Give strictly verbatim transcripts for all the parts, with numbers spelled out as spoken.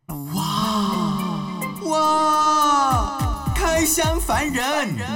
哇哇！开箱凡人，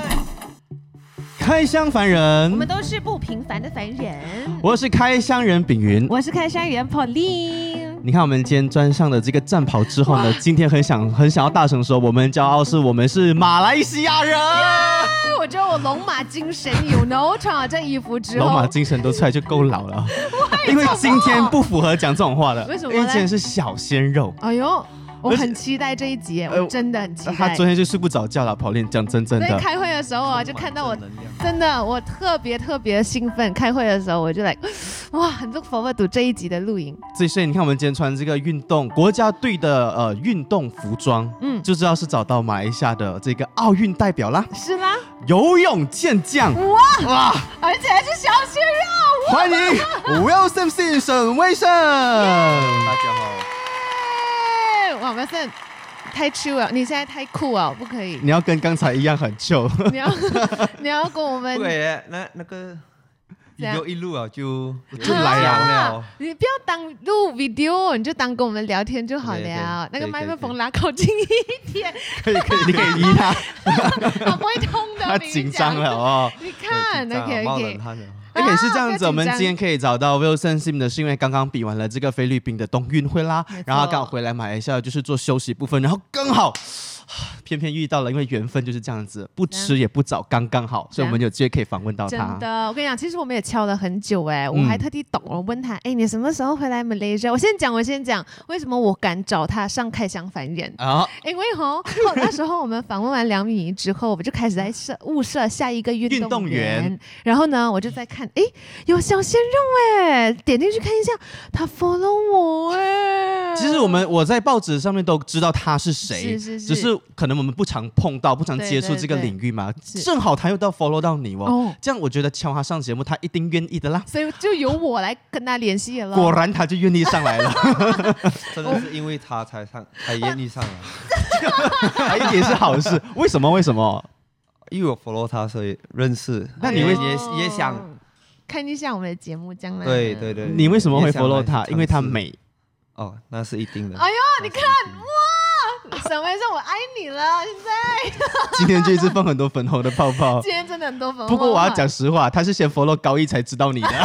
开箱凡人， 我们都是不平凡的凡人。 我是开箱人炳云， 我是开箱人 Pauline。 你看我们今天穿上的这个战袍之后呢，今天很想很想要大声说，我们骄傲是我们是马来西亚人。 Yeah! 我觉得我龙马精神有 no 穿了这衣服之后， 龙马精神都出来就够老了。因为今天不符合讲这种话的， 为什么？ 因为今天是小鲜肉。 哎呦！我很期待这一集，我真的很期待。 他昨天就睡不着觉了，跑练讲真真的。 在开会的时候啊，就看到我，真的我特别特别兴奋。开会的时候我就来，哇，很 look forward to 这一集的录影。 所以你看，我们今天穿这个运动国家队的呃运动服装，嗯，就知道是找到马来西亚的这个奥运代表啦。 是吗？ 游泳健将。 哇哇，而且还是小鲜肉。 欢迎 Wilson Sim 沈威胜。大家好。 哇 ，Wilson 太 chill 了，你现在太酷了，不可以。 你要跟刚才一样很 chill。 你要你要跟我们。 不可以，那那个 video 一录啊就就来了。 你不要当录 video， 你就当跟我们聊天就好了。那个麦克风拉靠近一点。 可以可以，你可以移他。 他不会痛的。 他紧张了哦。 你看 ，OK OK。 OK， 是这样子，我们今天可以找到 Wilson Sim 的，是因为刚刚比完了这个菲律宾的冬运会啦，然后刚好回来马来西亚就是做休息部分，然后刚好偏偏遇到了，因为缘分就是这样子，不迟也不早，刚刚好，所以我们有机会可以访问到他。 真的，我跟你讲，其实我们也敲了很久哎，我还特地懂了，问他，哎，你什么时候回来马来西亚？我先讲，我先讲，为什么我敢找他上开箱凡人啊？因为吼，那时候我们访问完梁敏仪之后，我们就开始在设物色下一个运动员， 运动员然后呢，我就在看，哎，有小鲜肉哎，点进去看一下，他 follow 我哎。 其实我们我在报纸上面都知道他是谁， 是是是， 只是可能我们不常碰到，不常接触这个领域嘛。正好他又到 follow 到你哦，哦这样我觉得敲他上节目，他一定愿意的啦。 所以就由我来跟他联系了。 果然他就愿意上来了， 真的是因为他才上，才愿意上来， 也是好事。为什么？为什么？ 因为我 follow 他，所以认识。 那你为也也想看一下我们的节目，将来。 对对对。 你为什么会 follow 他？因为他美。 哦，那是一定的。 哎呦，你看哇，沈威胜，我爱你了！现在今天这一次放很多粉红的泡泡， 今天真的很多粉红。 不过我要讲实话，他是先 follow 高一才知道你的。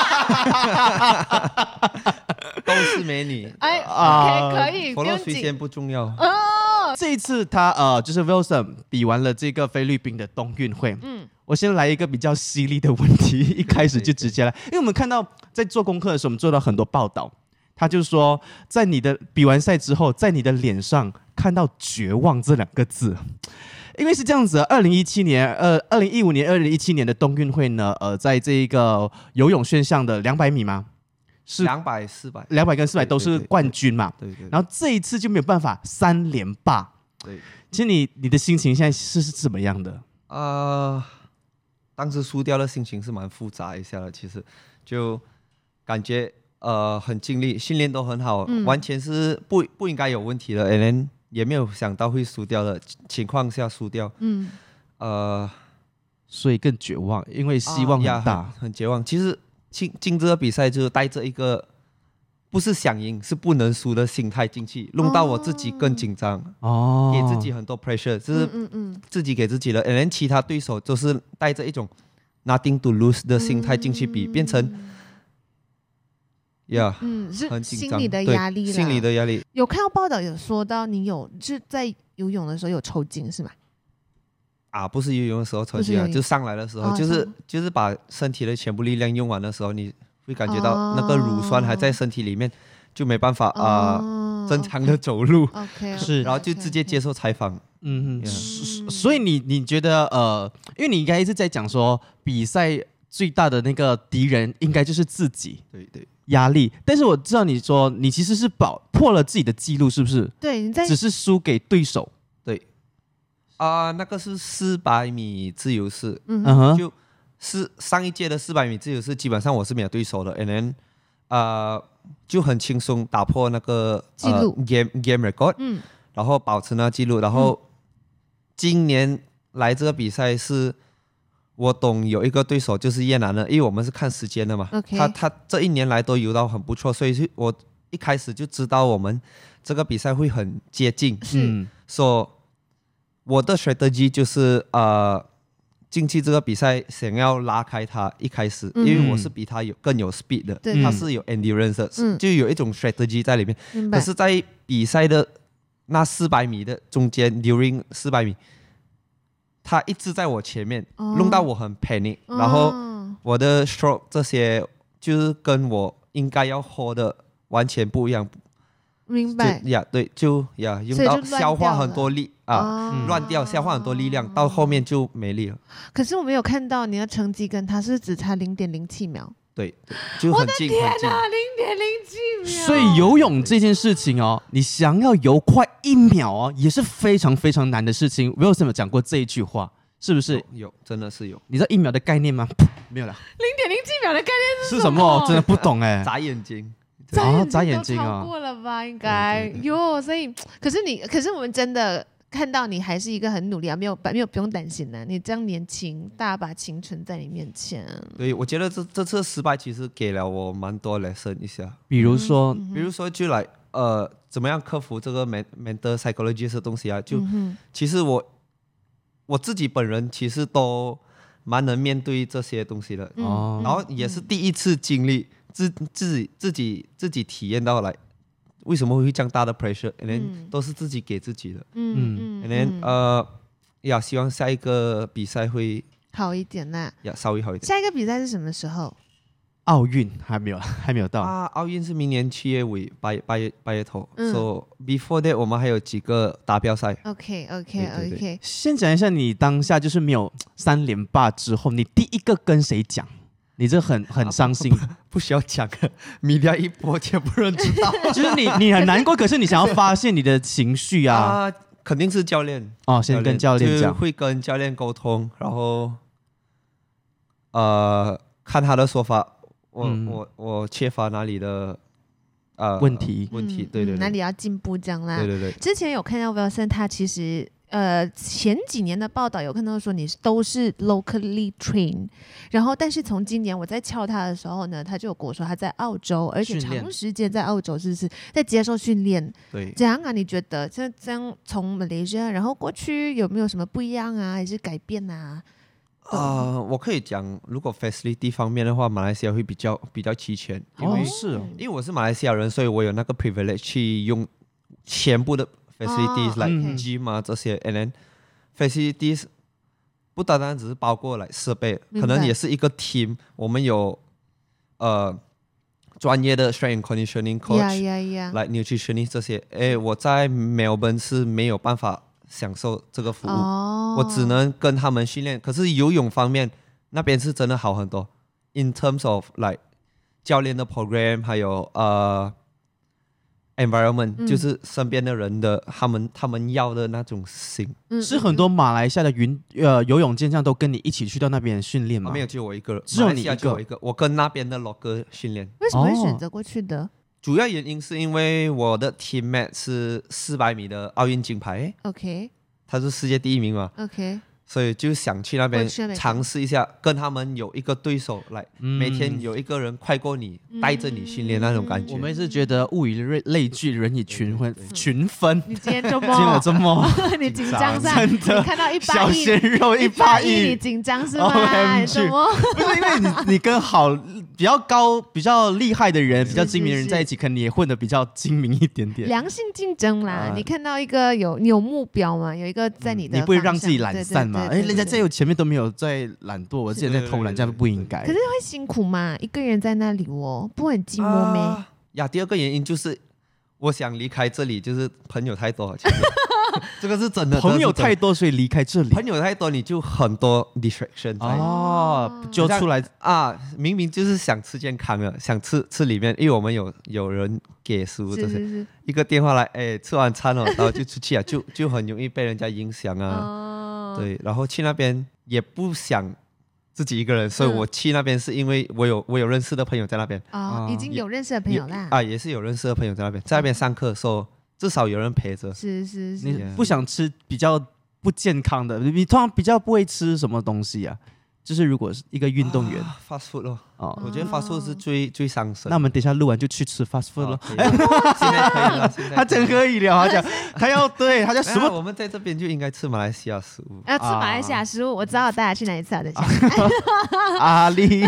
都是美女。 哎 ，OK， 可以。 follow 谁先不重要。 哦， 这一次他呃，就是 Wilson 比完了这个菲律宾的冬运会。嗯。我先来一个比较犀利的问题，一开始就直接来，因为我们看到在做功课的时候，我们做到很多报道。他就说，在你的比完赛之后，在你的脸上看到绝望这两个字，因为是这样子。二零一七年，呃，二零一五年、二零一七年的冬运会呢，呃，在这一个游泳选项的两百米吗？ 是两百、四百、 两百跟四百都是冠军嘛。 对 对, 对, 对。 然后这一次就没有办法三连霸。 对。 其实你你的心情现在是是怎么样的？ 呃，当时输掉的心情是蛮复杂一下的，其实就感觉。呃，很尽力，训练都很好，嗯、完全是不不应该有问题的，连也没有想到会输掉的情况下输掉，嗯，呃， 所以更绝望，因为希望很大， 啊、很, 很绝望。其实进进这个比赛就是带着一个不是想赢，是不能输的心态进去，弄到我自己更紧张，哦，给自己很多 pressure， 就是自己给自己的，连其他对手都是带着一种 nothing to lose 的心态进去比，嗯、变成。呀， yeah, 嗯，是心理的压力啦， 心理的压力。 有看到报道有说到你有是在游泳的时候有抽筋是吗？ 啊，不是游泳的时候抽筋啊，就上来的时候，哦、就是就是把身体的全部力量用完的时候，你会感觉到那个乳酸还在身体里面，就没办法啊、哦呃、正常的走路。 OK， 是， 然后就直接接受采访。 嗯嗯，所以你你觉得呃，因为你应该一直在讲说比赛最大的那个敌人应该就是自己。 对对。 压力，但是我知道你说你其实是保破了自己的记录，是不是？ 对，你在只是输给对手。 对，啊、呃，那个是四百米自由式，嗯哼， 就是上一届的四百米自由式，基本上我是没有对手的 ，and then 呃就很轻松打破那个记录、 呃、game game record，嗯，然后保持那记录，然后、嗯、今年来这个比赛是。我懂有一个对手就是越南的，因为我们是看时间的嘛。 Okay. 他他这一年来都游到很不错，所以我一开始就知道我们这个比赛会很接近， 是， 所、so, 我的 strategy 就是呃进去这个比赛想要拉开他一开始，嗯、因为我是比他有更有 speed 的， 对他是有 endurance 的、嗯、就有一种 strategy 在里面。 可是在比赛的那四百米的中间 during 四百米，他一直在我前面，哦、弄到我很 panic，、哦、然后我的 stroke 这些就是跟我应该要 hold 的完全不一样。 明白呀，对，就呀用到消化很多力啊，乱掉，消化很多力量，到后面就没力了。 可是我没有看到你的成绩跟他是只差零点零七秒。 对，就很近， 我的天哪，零点零七秒！ 所以游泳这件事情哦，你想要游快一秒哦，也是非常非常难的事情。Wilson 有讲过这一句话，是不是？ 有，有真的是有。 你知道一秒的概念吗？没有了。 零点零七秒的概念是什么？真的不懂哎。 眨眼睛。 哦，眨眼睛啊！ 超过了吧？应该哟。所以，可是你，可是我们真的看到你还是一个很努力啊，没有没有不用担心的、啊。你这样年轻，大把青春在你面前。 对，我觉得这这次失败其实给了我蛮多 lesson 一下。 比如说， 嗯、 比如说就来呃，怎么样克服这个 mental psychology 的东西啊？就、嗯、其实我我自己本人其实都蛮能面对这些东西的。哦、嗯，然后也是第一次经历。自自己自己自己体验到来，为什么会这样大的 pressure？ and then、嗯、都是自己给自己的。嗯嗯 and then 呃，呀，希望下一个比赛会好一点呐、啊。 呀，稍微好一点。 下一个比赛是什么时候？ 奥运还没有，还没有到啊。奥运是明年七月尾，八八月八月头。嗯、so before that 我们还有几个达标赛。 OK OK OK。 先讲一下你当下就是没有三连霸之后，你第一个跟谁讲？你这很很伤心、 啊不，不, 不需要讲，media 一播就不能知道。 就是你你很难过，可是你想要发泄你的情绪啊。 啊，肯定是教练哦，先跟教练讲， 会跟教练沟通，然后呃看他的说法，我、嗯、我我缺乏哪里的呃问题问题，对对对， 哪里要进步这样啦。 对对对， 之前有看到 Wilson 他其实。呃，前几年的报道有看到说你都是 locally trained， 然后但是从今年我在敲他的时候呢，他就有跟我说他在澳洲，而且长时间在澳洲，是不是在接受训练？ 对， 怎样啊？你觉得这这样从 Malaysia 然后过去有没有什么不一样啊，还是改变啊？ 呃，我可以讲，如果 facility 方面的话，马来西亚会比较比较齐全，因为、 哦、是、哦， 因为我是马来西亚人，所以我有那个 privilege 去用全部的。facilities、oh, like gym 啊、okay. 这些 and then facilities 不单单只是包括来设备，可能也是一个 team。我们有呃专业的 strength and conditioning coach， yeah, yeah, yeah. like nutritionist 这些。哎，我在 Melbourne 是没有办法享受这个服务， oh. 我只能跟他们训练。可是游泳方面那边是真的好很多 ，in terms of like 教练的 program， 还有呃。environment、嗯、就是身边的人的他们他们要的那种心、 嗯、是很多马来西亚的云呃游泳健将都跟你一起去到那边训练吗、 啊、没有，就我一个， 只有你一个， 就我一个，我跟那边的老哥训练。 为什么会选择过去的、哦、 主要原因是因为我的 teammate 是四百米的奥运金牌 OK， 他是世界第一名嘛 OK， 所以就想去那边尝试一下，跟他们有一个对手来、嗯、每天有一个人快过你、嗯、带着你训练那种感觉。 我们是觉得物以类聚，人以群分，群分。 你今天这么， 今天我这么你紧张是吧？真的，你看到一百亿小鲜肉一百亿， 你紧张是吗？什么？ 不是因为你你跟好比较高、比较厉害的人、比较精明的人在一起，可能也混得比较精明一点点。 良性竞争啦，啊、你看到一个有你有目标嘛？有一个在你的、嗯， 你不会让自己懒散嘛？哎，人家在我前面都没有在懒惰，我之前在偷懒，这样不应该。 可是会辛苦嘛？一个人在那里哦，不会很寂寞咩？ 啊呀，第二个原因就是我想离开这里，就是朋友太多。其实这个是真的， 朋友太多，所以离开这里。 朋友太多，你就很多 distraction 哦，就出来啊！明明就是想吃健康的，想吃吃里面，因为我们有有人给食物这些，是是是一个电话来，哎，吃完餐了，然后就出去啊，就就很容易被人家影响啊。哦、对，然后去那边也不想自己一个人，所以我去那边是因为我有我有认识的朋友在那边啊、哦，已经有认识的朋友啦啊，也是有认识的朋友在那边，在那边上课的时候。至少有人陪着， 是是是。 你不想吃比较不健康的，你通常比较不会吃什么东西啊？ 就是如果是一个运动员、 啊、，fast food 咯。 哦， 我觉得 fast food 是最最伤身。 那我们等一下录完就去吃 fast food 咯。 哦、现在可以了，现在他真可以了，他讲他要对，他叫什么？ 我们在这边就应该吃马来西亚食物。 要吃马来西亚食物，我知道大家去哪里吃啊？等一下。 阿里。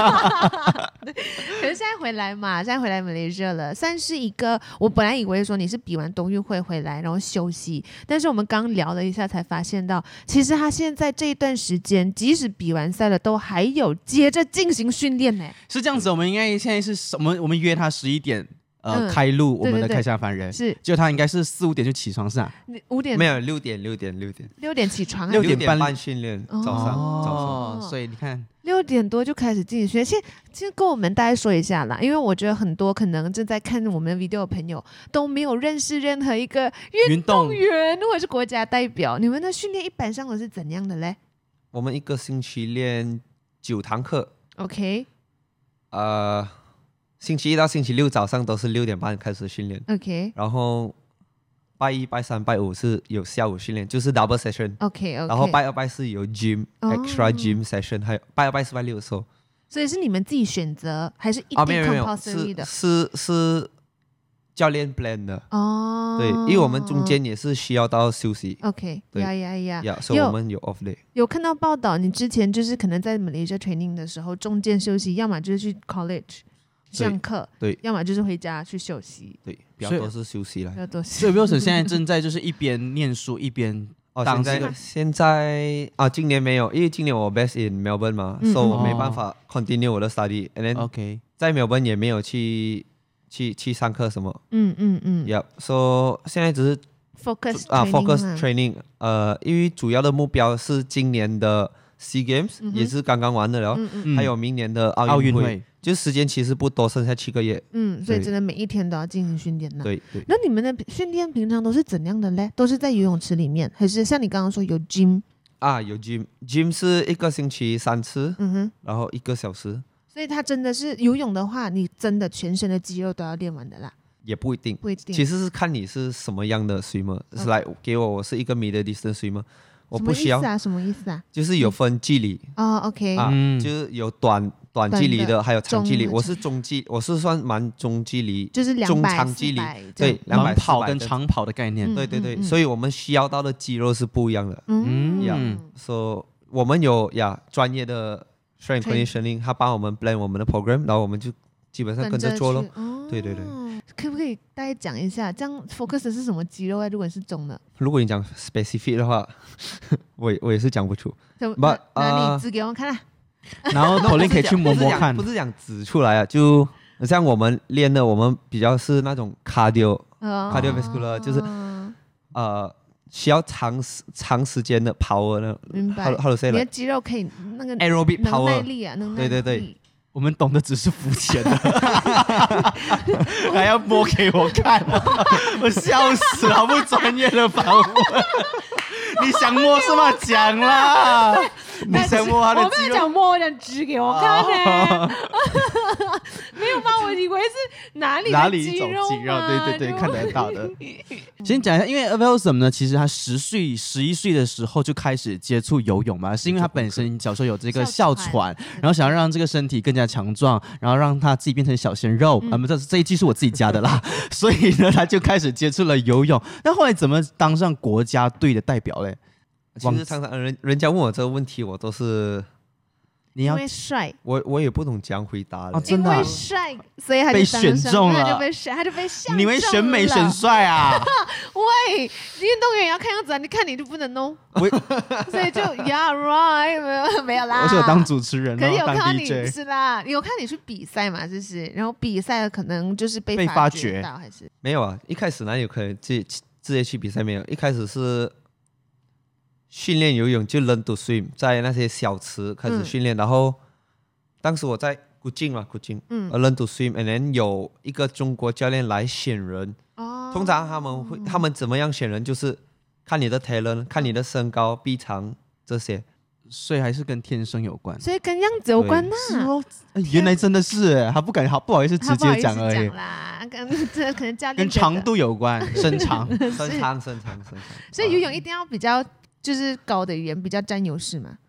可是现在回来嘛，现在回来马来西亚了，算是一个。我本来以为说你是比完冬运会回来然后休息，但是我们刚聊了一下才发现到，其实他现在这一段时间，即使比完赛了，都还有接着进行训练呢。 是这样子，我们应该现在是我们我们约他十一点。呃， 嗯、 开录我们的对对对开箱凡人是， 就他应该是四五点就起床是吧？ 五点没有六点六点六点六点起床、啊， 六点半半训练，早上、 哦、 早上，所以你看六点多就开始进行训练。其实其实跟我们大概说一下啦，因为我觉得很多可能正在看我们 video 的朋友都没有认识任何一个运动员或者是国家代表，你们的训练一般上都是怎样的嘞？ 我们一个星期练九堂课 ，OK， 呃。星期一到星期六早上都是六点半开始训练 ，OK， 然后拜一、拜三、拜五是有下午训练，就是 double session，OK， 然后拜二、拜四有 gym、oh. extra gym session， 还有拜二、拜四、拜六的时候。 所以是你们自己选择，还是一定 compulsory 的？ 啊、是是是教练 plan 的哦， oh. 对，因为我们中间也是需要到休息 ，OK， 呀呀呀， 呀，所以我们有 off day。 有看到报道，你之前就是可能在 Malaysia training 的时候，中间休息，要么就是去 college。上课对， 要么就是回家去休息， 对，比较多是休息了。 比较多是。 所以 Wilson 现在正在就是一边念书一边当这个。 哦、现在现在啊，今年没有，因为今年我 base in Melbourne 嘛，所以、嗯 so 我没办法 continue 我的 study。And then OK， 在 Melbourne 也没有去去去上课什么。 嗯嗯嗯。 Yep，so 现在只是 focus 啊 focus training， 呃，因为主要的目標是今年的 SEA Games、嗯、也是剛剛完的了，嗯嗯還有明年的奧運會。奧運會就時間其實不多，剩下七個月。 嗯，所以真的每一天都要進行訓練呢。 對對。 那你們的訓練平常都是怎樣的嘞？都是在游泳池裡面，還是像你剛剛說有 gym？ 啊，有 gym，gym 是一個星期三次，嗯哼，然後一個小時。 所以它真的是游泳的話，你真的全身的肌肉都要練完的啦。 也不一定， 不一定。 其實是看你是什麼樣的 swimmer， 是來給我，我是一個 middle distance swimmer。我不需要什麼意思啊？什麼意思啊？ 就是有分距離哦、嗯 oh, ，OK， 啊、嗯，就是有短短距離的，還有長距離。我是中距，我是算蠻中距離， 就是兩百、 中長距離，對， 短跑跟長跑的概念， 嗯、 對對對、 嗯， 所以我們需要到的肌肉是不一樣的。 嗯， 呀、yeah, ，so 我們有呀專業的 strength conditioning，他幫我們 plan 我們的 program， 然後我們就基本上跟着做咯。 哦、 對對對。 可不可以大概講一下，這樣 focus 的是什麼肌肉啊？如果是中的， 如果你講 specific 的話，我我也是講不出。 那那你指給我看啦。 然後 Pauline 可以去摸摸看。 不是講指出來啊，就像我們練的，我們比較是那種 cardio，cardiovascular，、哦、就是呃需要長時長時間的 power 呢。 明白。 how to say 你的肌肉可以那個 aerobic power 能耐力啊，能耐力。 對對對。 我們懂的只是膚淺的，還要摸給我看，我笑死了，好不專業的訪問。你想摸是嗎？講啦，你想摸他的肌肉？ 我沒有講摸，我講指給我看呢。沒有嗎？我以為是哪裡哪裡一種肌肉？ 肌肉？對對對，看得到的。先講一下，因為 Wilson 呢，其實他十歲、十一歲的時候就開始接觸游泳嘛，是因為他本身小時候有這個哮喘，然後想要讓這個身體更加強壯，然後讓他自己變成小鮮肉。啊，不，這這一句是我自己加的啦。所以呢，他就開始接觸了游泳。那後來怎麼當上國家隊的代表嘞？ 其實常常人人家問我這個問題，我都是你要因為帥， 我我也不懂怎樣回答了。 哦，真的、啊， 因為帥，所以他就被選中了， 他就被選，他就被選中了。 你以為選美選帥啊？ 喂，運動員要看樣子啊，你看你就不能弄。所以就 Yeah right， 沒有沒有啦。 我是有當主持人， 可是有看到你當 D J 是啦，有看你去比賽嘛？就是，然後比賽可能就是被被發掘到，還是沒有啊？一開始哪有可能自自己去比賽？沒有，一開始是訓練游泳，就 learn to swim，在那些小池開始訓練，嗯、然後當時我在古晉嘛，古晉，嗯 ，learn to swim，and then 有一個中國教練來選人。哦，通常他們會，他們怎麼樣選人？就是看你的 talent， 看你的身高、臂長這些， 所以還是跟天生有關， 所以跟樣子有關呐、啊哦欸。原來真的是，他不敢，好不好意思直接講而已。 啦，跟這可能教練跟長度有關，身長， 身長，身長，身長。 所以游泳一定要比較就是高的人比較佔優勢嘛。 對，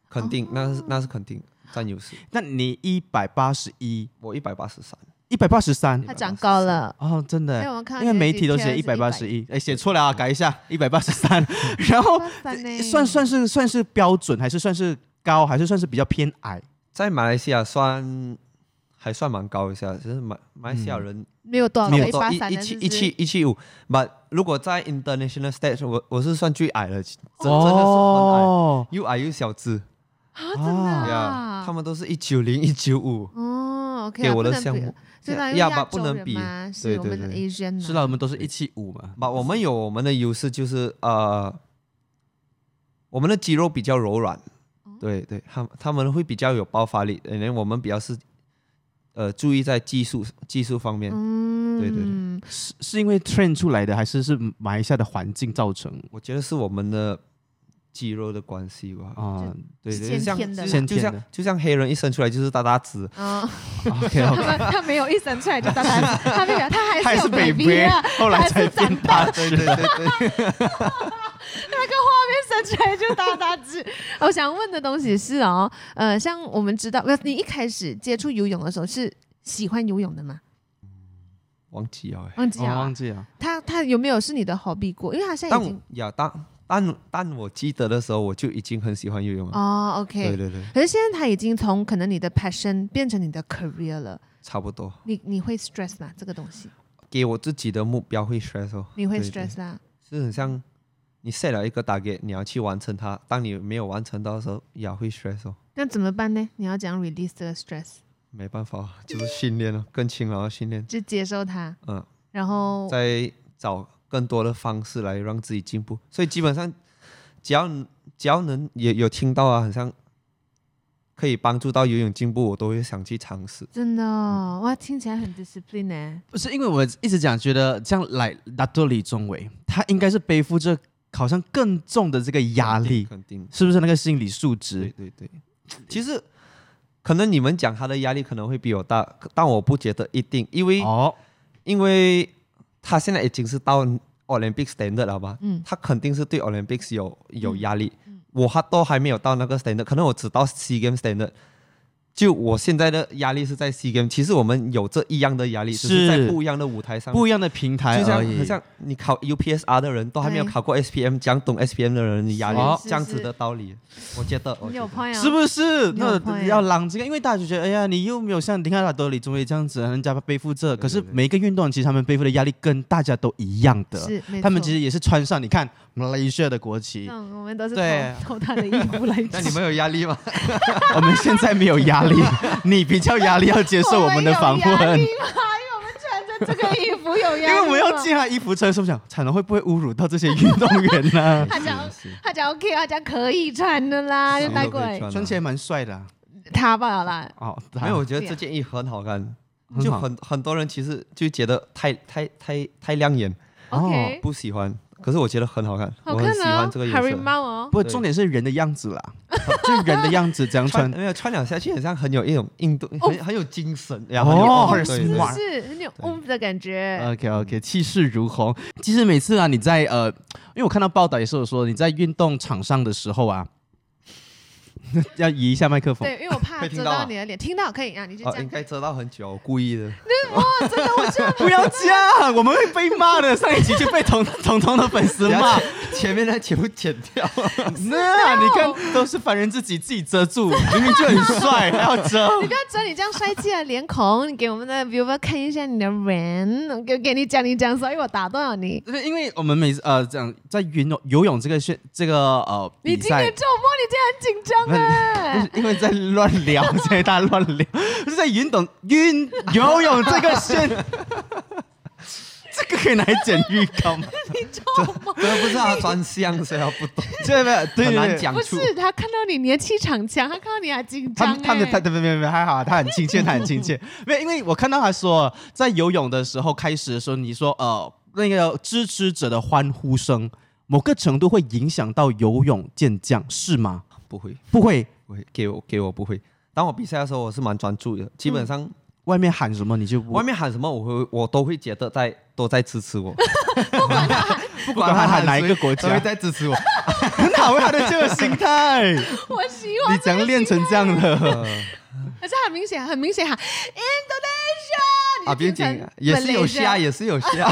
肯定，那是那是肯定占优势。 那你一百八十一， 我一百八十三。 一百八十三， 他长高了哦，真的， 因为我看因为媒体都写一百八十一，哎，写错了啊，改一下，一百八十三，然后算算是算是标准，还是算是高，还是算是比较偏矮？ 在马来西亚算还算蛮高一下，只是马马来西亚人、嗯、 没有多少， 没有多一一七一七一七五，但如果在 international stage， 我我是算最矮的，真、哦、真的是很矮，又矮又小只啊，真的啊， yeah, 他们都是一九零一九五哦 ，OK， 给我的项目。 呀吧，不能比， 对对对，Asian 是啦，我们都是一七五嘛。 吧，我们有我们的优势，就是呃，我们的肌肉比较柔软，哦、对对，他他们会比较有爆发力，因为我们比较是呃注意在技术技术方面。嗯，对对对， 是是因为 train 出来的，还是是马来西亚的环境造成？ 我觉得是我们的肌肉的关系吧，啊，对对， 先天的， 就像就像黑人一生出来就是大大只， 嗯 ，OK OK， 他没有一生出来就大大只，他没有，他还是有 baby 啊，后来才变大， 对对对对， 那个画面生出来就大大只。我想问的东西是哦，呃，像我们知道，你一开始接触游泳的时候是喜欢游泳的吗？ 忘记了， 忘记了， 忘记了。 他他有没有是你的 hobby 过？因为他现在已经呀当。但但我记得的时候，我就已经很喜欢游泳了。 哦 ，OK， 对对对。 可是现在他已经从可能你的 passion 变成你的 career 了。 差不多。 你你会 stress 吗？这个东西？ 给我自己的目标会 stress 哦。 你会 stress 啊？ 是很像你 set 了一个 target， 你要去完成它。当你没有完成到的时候，也会 stress 哦。 那怎么办呢？你要怎样 release 这个 stress？ 没办法，就是训练了，更勤劳的训练。 就接受它。 嗯。 然后再找更多的方式来让自己进步。所以基本上。只要只要能有有听到啊，好像可以帮助到游泳进步，我都会想去尝试。 真的、哦，哇，听起来很 discipline 呢。 不是因为我一直讲，觉得这样来拿到李宗伟，他应该是背负着好像更重的这个压力， 肯定，肯定是不是那个心理素质？ 对对对，其实可能你们讲他的压力可能会比我大，但我不觉得一定，因为、哦、因为他现在已经是到。Olympic standard 了吧？嗯，他肯定是对 Olympics 有有压力。嗯嗯、我还都还没有到那个 standard， 可能我只到 SEA Games standard。就我现在的压力是在 SEA Games， 其实我们有这一样的压力，只是在不一样的舞台上， 不一样的平台而已。 就像，像你考 U P S R 的人都还没有考过 S P M， 讲懂 S P M 的人压力，这样子的道理。我觉得， 你有朋友是不是？那要让这个，因为大家就觉得，哎呀，你又没有像你看他德里中卫这样子，人家背负着，可是每一个运动员其实他们背负的压力跟大家都一样的， 是， 他们其实也是穿上你看马来西亚的国旗， 嗯，我们都是偷他的衣服来。 那你们有压力吗？ 我们现在没有压力，你比较压力要接受我们的访问。 我们有压力吗？因为我们穿着这个衣服有压力。 因为我们要借他衣服穿，是不是想产能会不会侮辱到这些运动员呢？ 他讲他讲 OK， 他讲可以穿的啦，就带过来， 穿起来蛮帅的、啊。 他罢了啦。 哦， 没有，我觉得这件衣服很好看，就很很多人其实就觉得太太太太亮眼， OK， 不喜欢。可是我觉得很好看， 好看啊、 我很喜欢这个颜色。 海猫哦， 不过重点是人的样子啦，就人的样子这样穿， 没有穿两下去，很像很有一种印度，很很有精神，然后哦， 很是是很有 oomph 的感觉。 OK OK， 气势如虹。其实每次啊，你在呃，因为我看到报道也是有说，你在运动场上的时候啊。要移一下麦克风， 对，因为我怕遮到你的脸。听到可以啊，你就这样。 哦、应该遮到很久，我故意的。 哇，真的，我这样不要这样，我们会被骂的。上一集就被彤彤彤的粉丝骂， 前面那全部剪掉。 那你看，都是凡人自己自己遮住，明明就很帅，还要遮。 你不要遮你这样帅气的脸孔，你给我们的 viewer 看一下你的人。给给你讲，你讲，所以我打断了你。 因为我们每次呃这样在游泳游泳这个选这个呃比赛， 你今天周末你竟然很紧张。 因为在乱聊，现在大家乱聊，是在运动运游泳这个线，这个可以拿来剪预告吗？ 你知道吗？ 真的不是他专项，所以他不懂， 对不对？对， 很难讲出。 不是他看到你，你的气场强，他看到你还紧张、欸。 他们他他没没没还好，他很亲切，他很亲切。没有，因为我看到他说，在游泳的时候开始的时候，你说呃那个支持者的欢呼声，某个程度会影响到游泳健将，是吗？ 不会， 不会。 不会给我给我不会。当我比赛的时候，我是蛮专注的。基本上、嗯、 外面喊什么你就不外面喊什么，我会我都会觉得在都在支持我。 不管他喊不管他喊哪一个国家， 都会在支持我， 很好，他的这个心态， 我喜欢你怎样练成这样的？ 而且很明显，很明显喊 Indonesia， 啊，不用紧，也是有虾，也是有虾。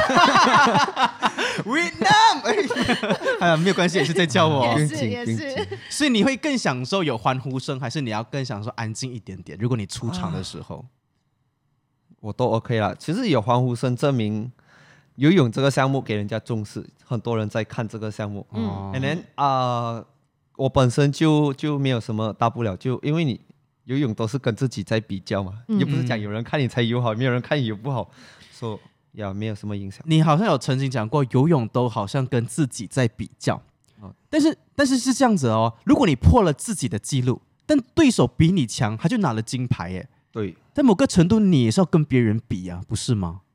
Vietnam， 哎呀，没有关系，也是在叫我， 也是也是。 所以你会更享受有欢呼声，还是你要更享受安静一点点？如果你出场的时候，啊、 我都 OK 啦。其实有欢呼声，证明游泳这个项目给人家重视，很多人在看这个项目。嗯 ，and then 啊、呃，我本身就就没有什么大不了，就因为你。游泳都是跟自己在比较嘛，嗯、又不是讲有人看你才游好，没有人看你游不好，所以呀没有什么影响。 你好像有曾经讲过，游泳都好像跟自己在比较，哦、但是但是是这样子哦，如果你破了自己的记录，但对手比你强，他就拿了金牌耶。 对， 在某个程度你也是要跟别人比啊，不是吗？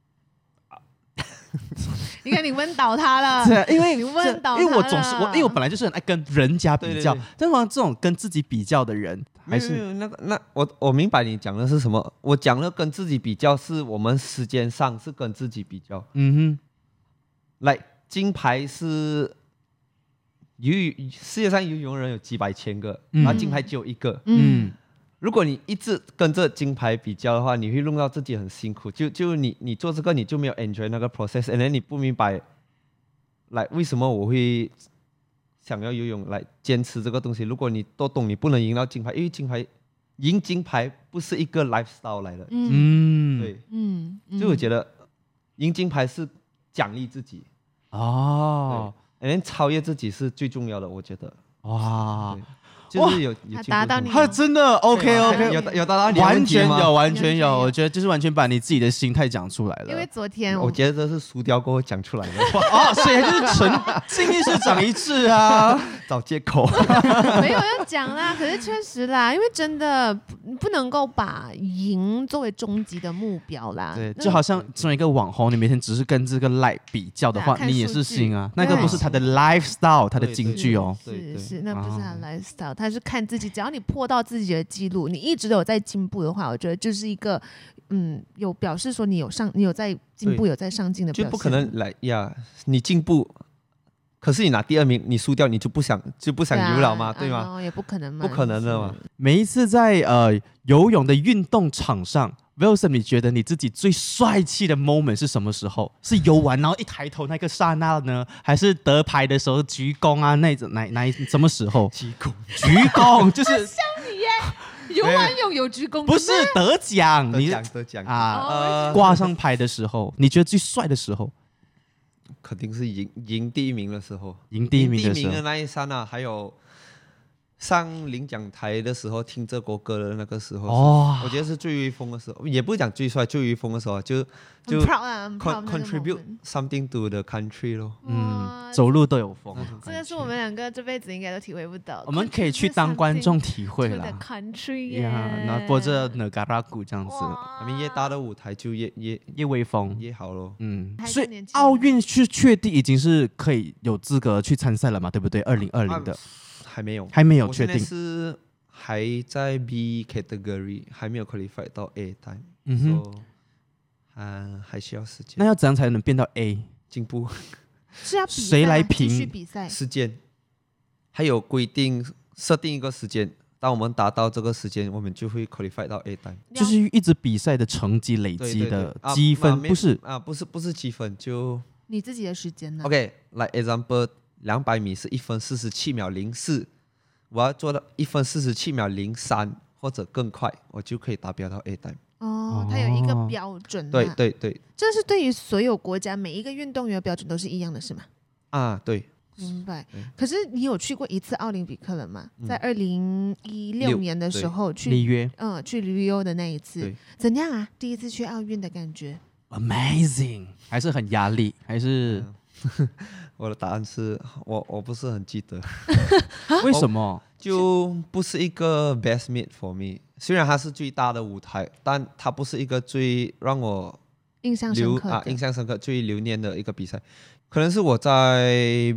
你看你问倒他了， 对，因为你问倒他了， 因为我总是我，因为我本来就是很爱跟人家比较，但好像这种跟自己比较的人，还是没有那个那我我明白你讲的是什么。我讲的跟自己比较，是我们时间上是跟自己比较。嗯哼，来金牌是游世界上游泳人有几百千个，嗯、然后金牌只有一个。嗯。如果你一直跟着金牌比较的话，你会弄到自己很辛苦。就就你你做这个你就没有 enjoy 那个 process， and then 你不明白，来为什么我会想要游泳来坚持这个东西。如果你都懂，你不能赢到金牌，因为金牌赢金牌不是一个 lifestyle 来的。嗯，对，嗯，所以我觉得赢金牌是奖励自己哦，and then 超越自己是最重要的，我觉得。哇。就是有有达到你， 他真的 OK OK， 有有达到你， 完全有完全有，我觉得就是完全把你自己的心态讲出来了。 因为昨天我觉得这是输掉过后讲出来的。 哦，所以就是纯敬意是长一智啊， 找借口。 没有要讲啦，可是确实啦，因为真的不能够把赢作为终极的目标啦。 对，就好像作为一个网红，你每天只是跟这个 like 比较的话，你也是行啊。那个不是他的 lifestyle， 他的金句哦。 是是，那不是他的 lifestyle。他是看自己，只要你破到自己的记录，你一直都有在进步的话，我觉得就是一个，嗯，有表示说你有上，你有在进步，有在上进的表现。 就不可能来呀，你进步，可是你拿第二名，你输掉，你就不想就不想游了嘛，对吗？ 也不可能嘛， 不可能的嘛。 每一次在呃游泳的运动场上。Wilson， 你觉得你自己最帅气的 moment 是什么时候？是游完然后一抬头那个刹那呢，还是得牌的时候鞠躬啊？那种哪哪什么时候？ 鞠躬， 鞠躬就是。 像你耶，游完泳有鞠躬， 不是得奖， 得奖得奖啊！呃，挂上牌的时候，你觉得最帅的时候？ 肯定是赢赢第一名的时候， 赢第一名的时候， 第一名的那一刹那，还有。上领奖台的时候，听这国歌的那个时候，哦，我觉得是最威风的时候，也不是讲最帅、最威风的时候，就就 contribute something to the country 咯。 嗯，走路都有风， 这个是我们两个这辈子应该都体会不到。 我们可以去当观众体会啦。 country 呀，然后播着那嘎拉鼓这样子， 我们越大的舞台就越越越威风， 越好咯。 嗯，所以奥运是确定已经是可以有资格去参赛了嘛？对不对？二零二零的。 还没有， 还没有确定。 我现在是还在 B category， 还没有 qualify 到 A time， 嗯哼， so, 啊，还需要时间。 那要怎样才能变到 A？ 进步是要谁来评？ 继续比赛时间，还有规定，设定一个时间。当我们达到这个时间，我们就会 qualify 到 A time， 就是一直比赛的成绩累积的积分， 对对对， 不是啊，不是不是积分，就你自己的时间呢 ？OK， 来 example。两百米是一分四十七秒零四，我要做到一分四十七秒零三或者更快，我就可以达标到 A time。 哦，它有一个标准、啊。 对对对， 这是对于所有国家每一个运动员的标准都是一样的，是吗？ 啊，对。 明白。可是你有去过一次奥林匹克了吗？嗯、在二零一六年的时候去里约， 嗯，去里约的那一次，怎样啊？第一次去奥运的感觉 ？Amazing， 还是很压力，还是？ 嗯我的答案是我我不是很记得， 为什么？ 就不是一个 best meet for me。虽然它是最大的舞台，但它不是一个最让我印象深刻啊印象深刻、最留念的一个比赛。可能是我在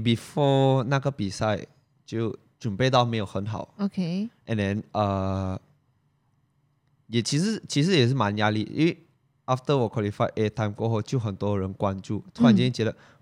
before 那个比赛就准备到没有很好 ，OK，and then 呃，也其实其实也是蛮压力，因为 after 我 qualify A time 过后，就很多人关注，突然间觉得。嗯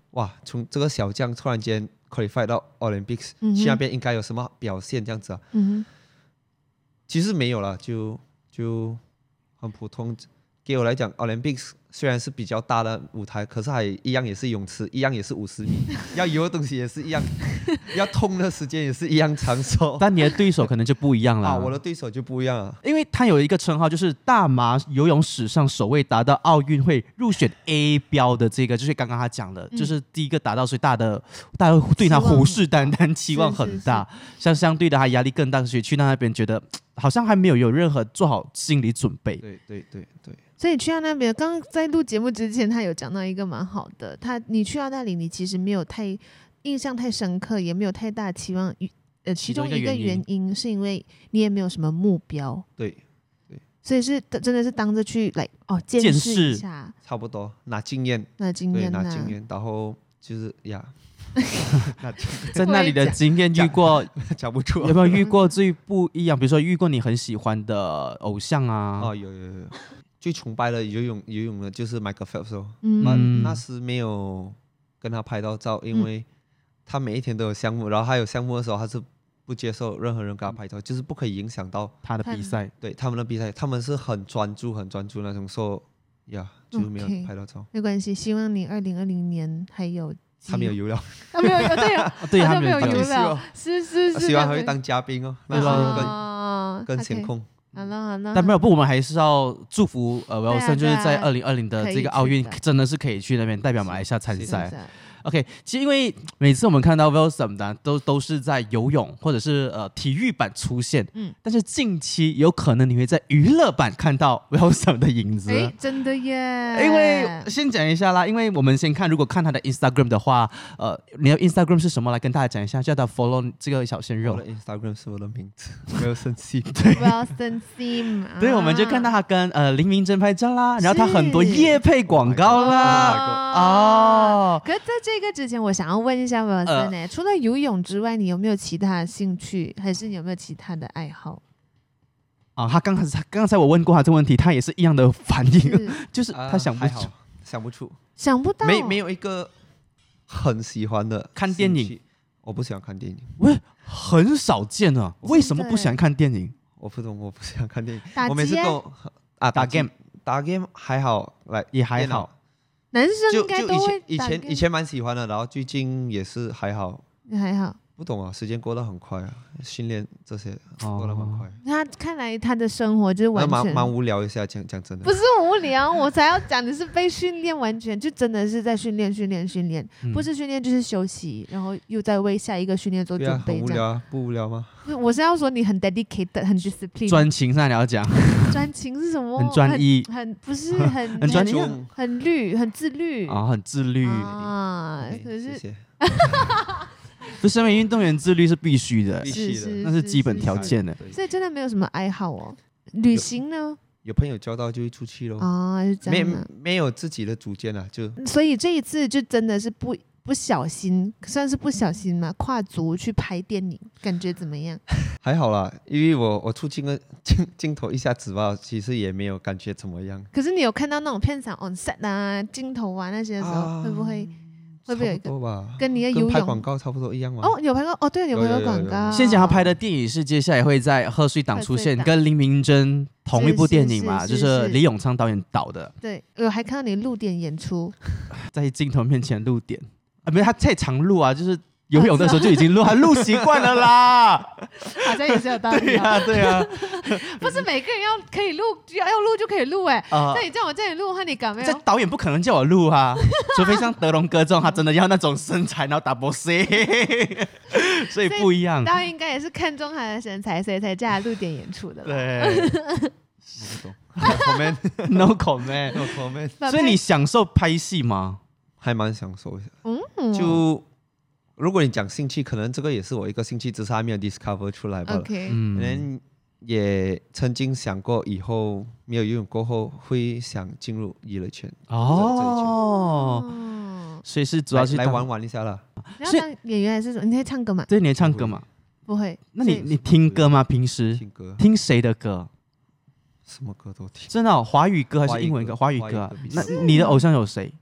哇，从这个小将突然间 qualify 到 Olympics，、嗯、去那边应该有什么表现这样子啊？嗯、其实没有了，就就很普通。给我来讲 ，Olympics 虽然是比较大的舞台，可是还一样也是泳池，一样也是五十米，要游的东西也是一样，要通的时间也是一样长寿。 但你的对手可能就不一样了。 啊，我的对手就不一样了， 因为他有一个称号，就是大马游泳史上首位达到奥运会入选 A 标的这个，就是刚刚他讲的，嗯、就是第一个达到，所以大的大家对他虎视眈眈，期望很大。是是是像相对的，他压力更大，所以去到那边觉得好像还没有有任何做好心理准备。 对对对对。 所以去到那边，刚刚在录节目之前，他有讲到一个蛮好的。他你去到那里，你其实没有太印象太深刻，也没有太大的期望。呃，其中一个原因是因为你也没有什么目标。 对对。 所以是真的是当着去来哦见识一下， 差不多拿经验， 拿经验， 拿经验，然后就是呀。 在那里的经验遇过讲不出， 有没有遇过最不一样？比如说遇过你很喜欢的偶像啊？ 哦，有有有。最崇拜的游泳游泳的就是 Michael Phelps， 嗯，那时没有跟他拍到照，因为他每一天都有项目，然后他有项目的时候，他是不接受任何人跟他拍照，就是不可以影响到他的比赛。 对他们的比赛，他们是很专注、很专注那种，说呀，就是没有拍到照。 Okay, 没关系，希望你二零二零年还有。 他没有游了， 他没有游，对啊， 对，他没有游了，是是是， 希望他会当嘉宾哦，那时候更更显控。 好了好了， 但没有不，我们还是要祝福呃 Wilson，、啊、就是在二零二零的这个奥运真的是可以去那边代表马来西亚参赛。OK， 其实因为每次我们看到 Wilson 的都都是在游泳或者是呃体育版出现，嗯，但是近期有可能你会在娱乐版看到 Wilson 的影子。 哎，真的耶！ 因为先讲一下啦，因为我们先看，如果看他的 Instagram 的话，呃，你的 Instagram 是什么？来跟大家讲一下，叫他 follow 这个小鲜肉。 我的 Instagram 是我的名字 Wilson Sim。 对 ，Wilson Sim。 对，我们就看到他跟呃林明珍拍照啦，然后他很多业配广告啦。哦。 可是在这个之前，我想要问一下 Wilson 呢、呃，除了游泳之外，你有没有其他的兴趣，还是你有没有其他的爱好？ 啊，他刚才刚才我问过他这个问题，他也是一样的反应，是就是他想不出、 呃，想不出， 想不到， 没没有一个很喜欢的看电影。 我不喜欢看电影， 喂，很少见啊！为什么不喜欢看电影？ 我不懂，我不喜欢看电影。 打我每次跟我啊打 game， 打 game 还好，来也还好。 男生应该都会以前以前蛮喜欢的，然后最近也是还好， 还好。 不懂啊，时间过得很快啊，训练这些过得蛮快。 他看来他的生活就是完全蛮蛮无聊一下，讲讲真的。 不是无聊，我才要讲的是被训练，完全就真的是在训练训练训练，嗯、不是训练就是休息，然后又在为下一个训练做准备。 对啊，很无聊啊，不无聊吗？ 我是要说你很 dedicated， 很 discipline。 专情上你要讲。 专情是什么？ 很专一， 很, 很不是很很专一， 很律，很自律啊，很自律啊。可是。 谢谢不，身为运动员自律是必须的， 必须的， 那是基本条件的。 所以真的没有什么爱好哦。旅行呢？ 有, 有朋友交到就会出去咯。 啊，是这样没没有自己的主见啊，就。 所以这一次就真的是不不小心，算是不小心嘛，跨足去拍电影，感觉怎么样？ 还好啦，因为我我出镜个镜镜头一下子吧，其实也没有感觉怎么样。 可是你有看到那种片场 on set 啊、镜头啊那些的时候，啊、会不会？会不会有一个跟你的游泳拍广告差不多一样吗？ 哦，有拍过哦，对，有拍过广告。 先讲他拍的电影是接下来会在贺岁档出现，跟林明珍同一部电影嘛，是是是是就是李永昌导演导的。 对，我还看到你露点演出， 在镜头面前露点啊，没有他太常露啊，就是游泳的时候就已经录，还录习惯了啦。 好像也是有道理。 对呀、啊，对呀、啊。 不是每个人要可以录，要要录就可以录哎、欸。那、呃、你叫我叫你录的话，你敢没有？ 这导演不可能叫我录啊，除非像德龙哥这种，他真的要那种身材，然后打波 C， 所以不一样。 导演应该也是看中他的身材，所以才叫他录点演出的。 对。 我不懂。No comment，no comment，no comment。所以你享受拍戏吗？ 还蛮享受一下。嗯。就。如果你讲兴趣，可能这个也是我一个兴趣，只是还没有 discover 出来吧。 OK， 可能也曾经想过以后没有游泳过后会想进入娱乐圈哦，所以是主要是来玩玩一下啦。 你要当演员还是什么？你会唱歌吗？ 对，你会唱歌吗？ 不会。 那你你听歌吗？平时听歌， 听谁的歌？什么歌都听。 真的、哦，华语歌还是英文歌？华语歌、啊。那你的偶像有谁？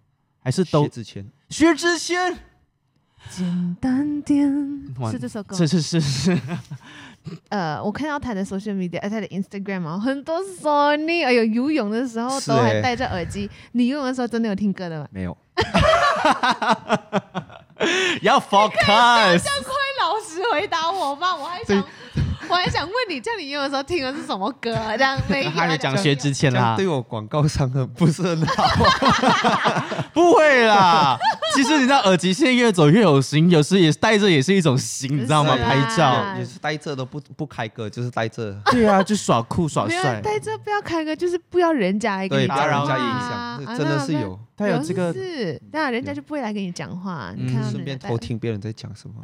还是都薛之谦？ 薛之谦， 简单点是这首歌， 是是是是。 呃，我看到他的 social media， 他的 Instagram 啊，很多 Sony， 哎呦，游泳的时候都还戴着耳机。你游泳的时候真的有听歌的吗？ 没有。 要 focus。 这样快老实回答我吧，我还想。我还想问你，叫你用的时候听的是什么歌？这样没有。 他就讲薛之谦啦， 对我广告商很不是很好。 不会啦，其实你知道耳机现在越走越有型，有时也戴着也是一种型，你知道吗？拍照也是戴着都不不开歌，就是戴着。 对啊，就耍酷耍帅。 戴着不要开歌，就是不要人家来给你对，不要人家影响，真的是有。 他有这个， 是，那人家就不会来跟你讲话。你看， 顺便偷听别人在讲什么。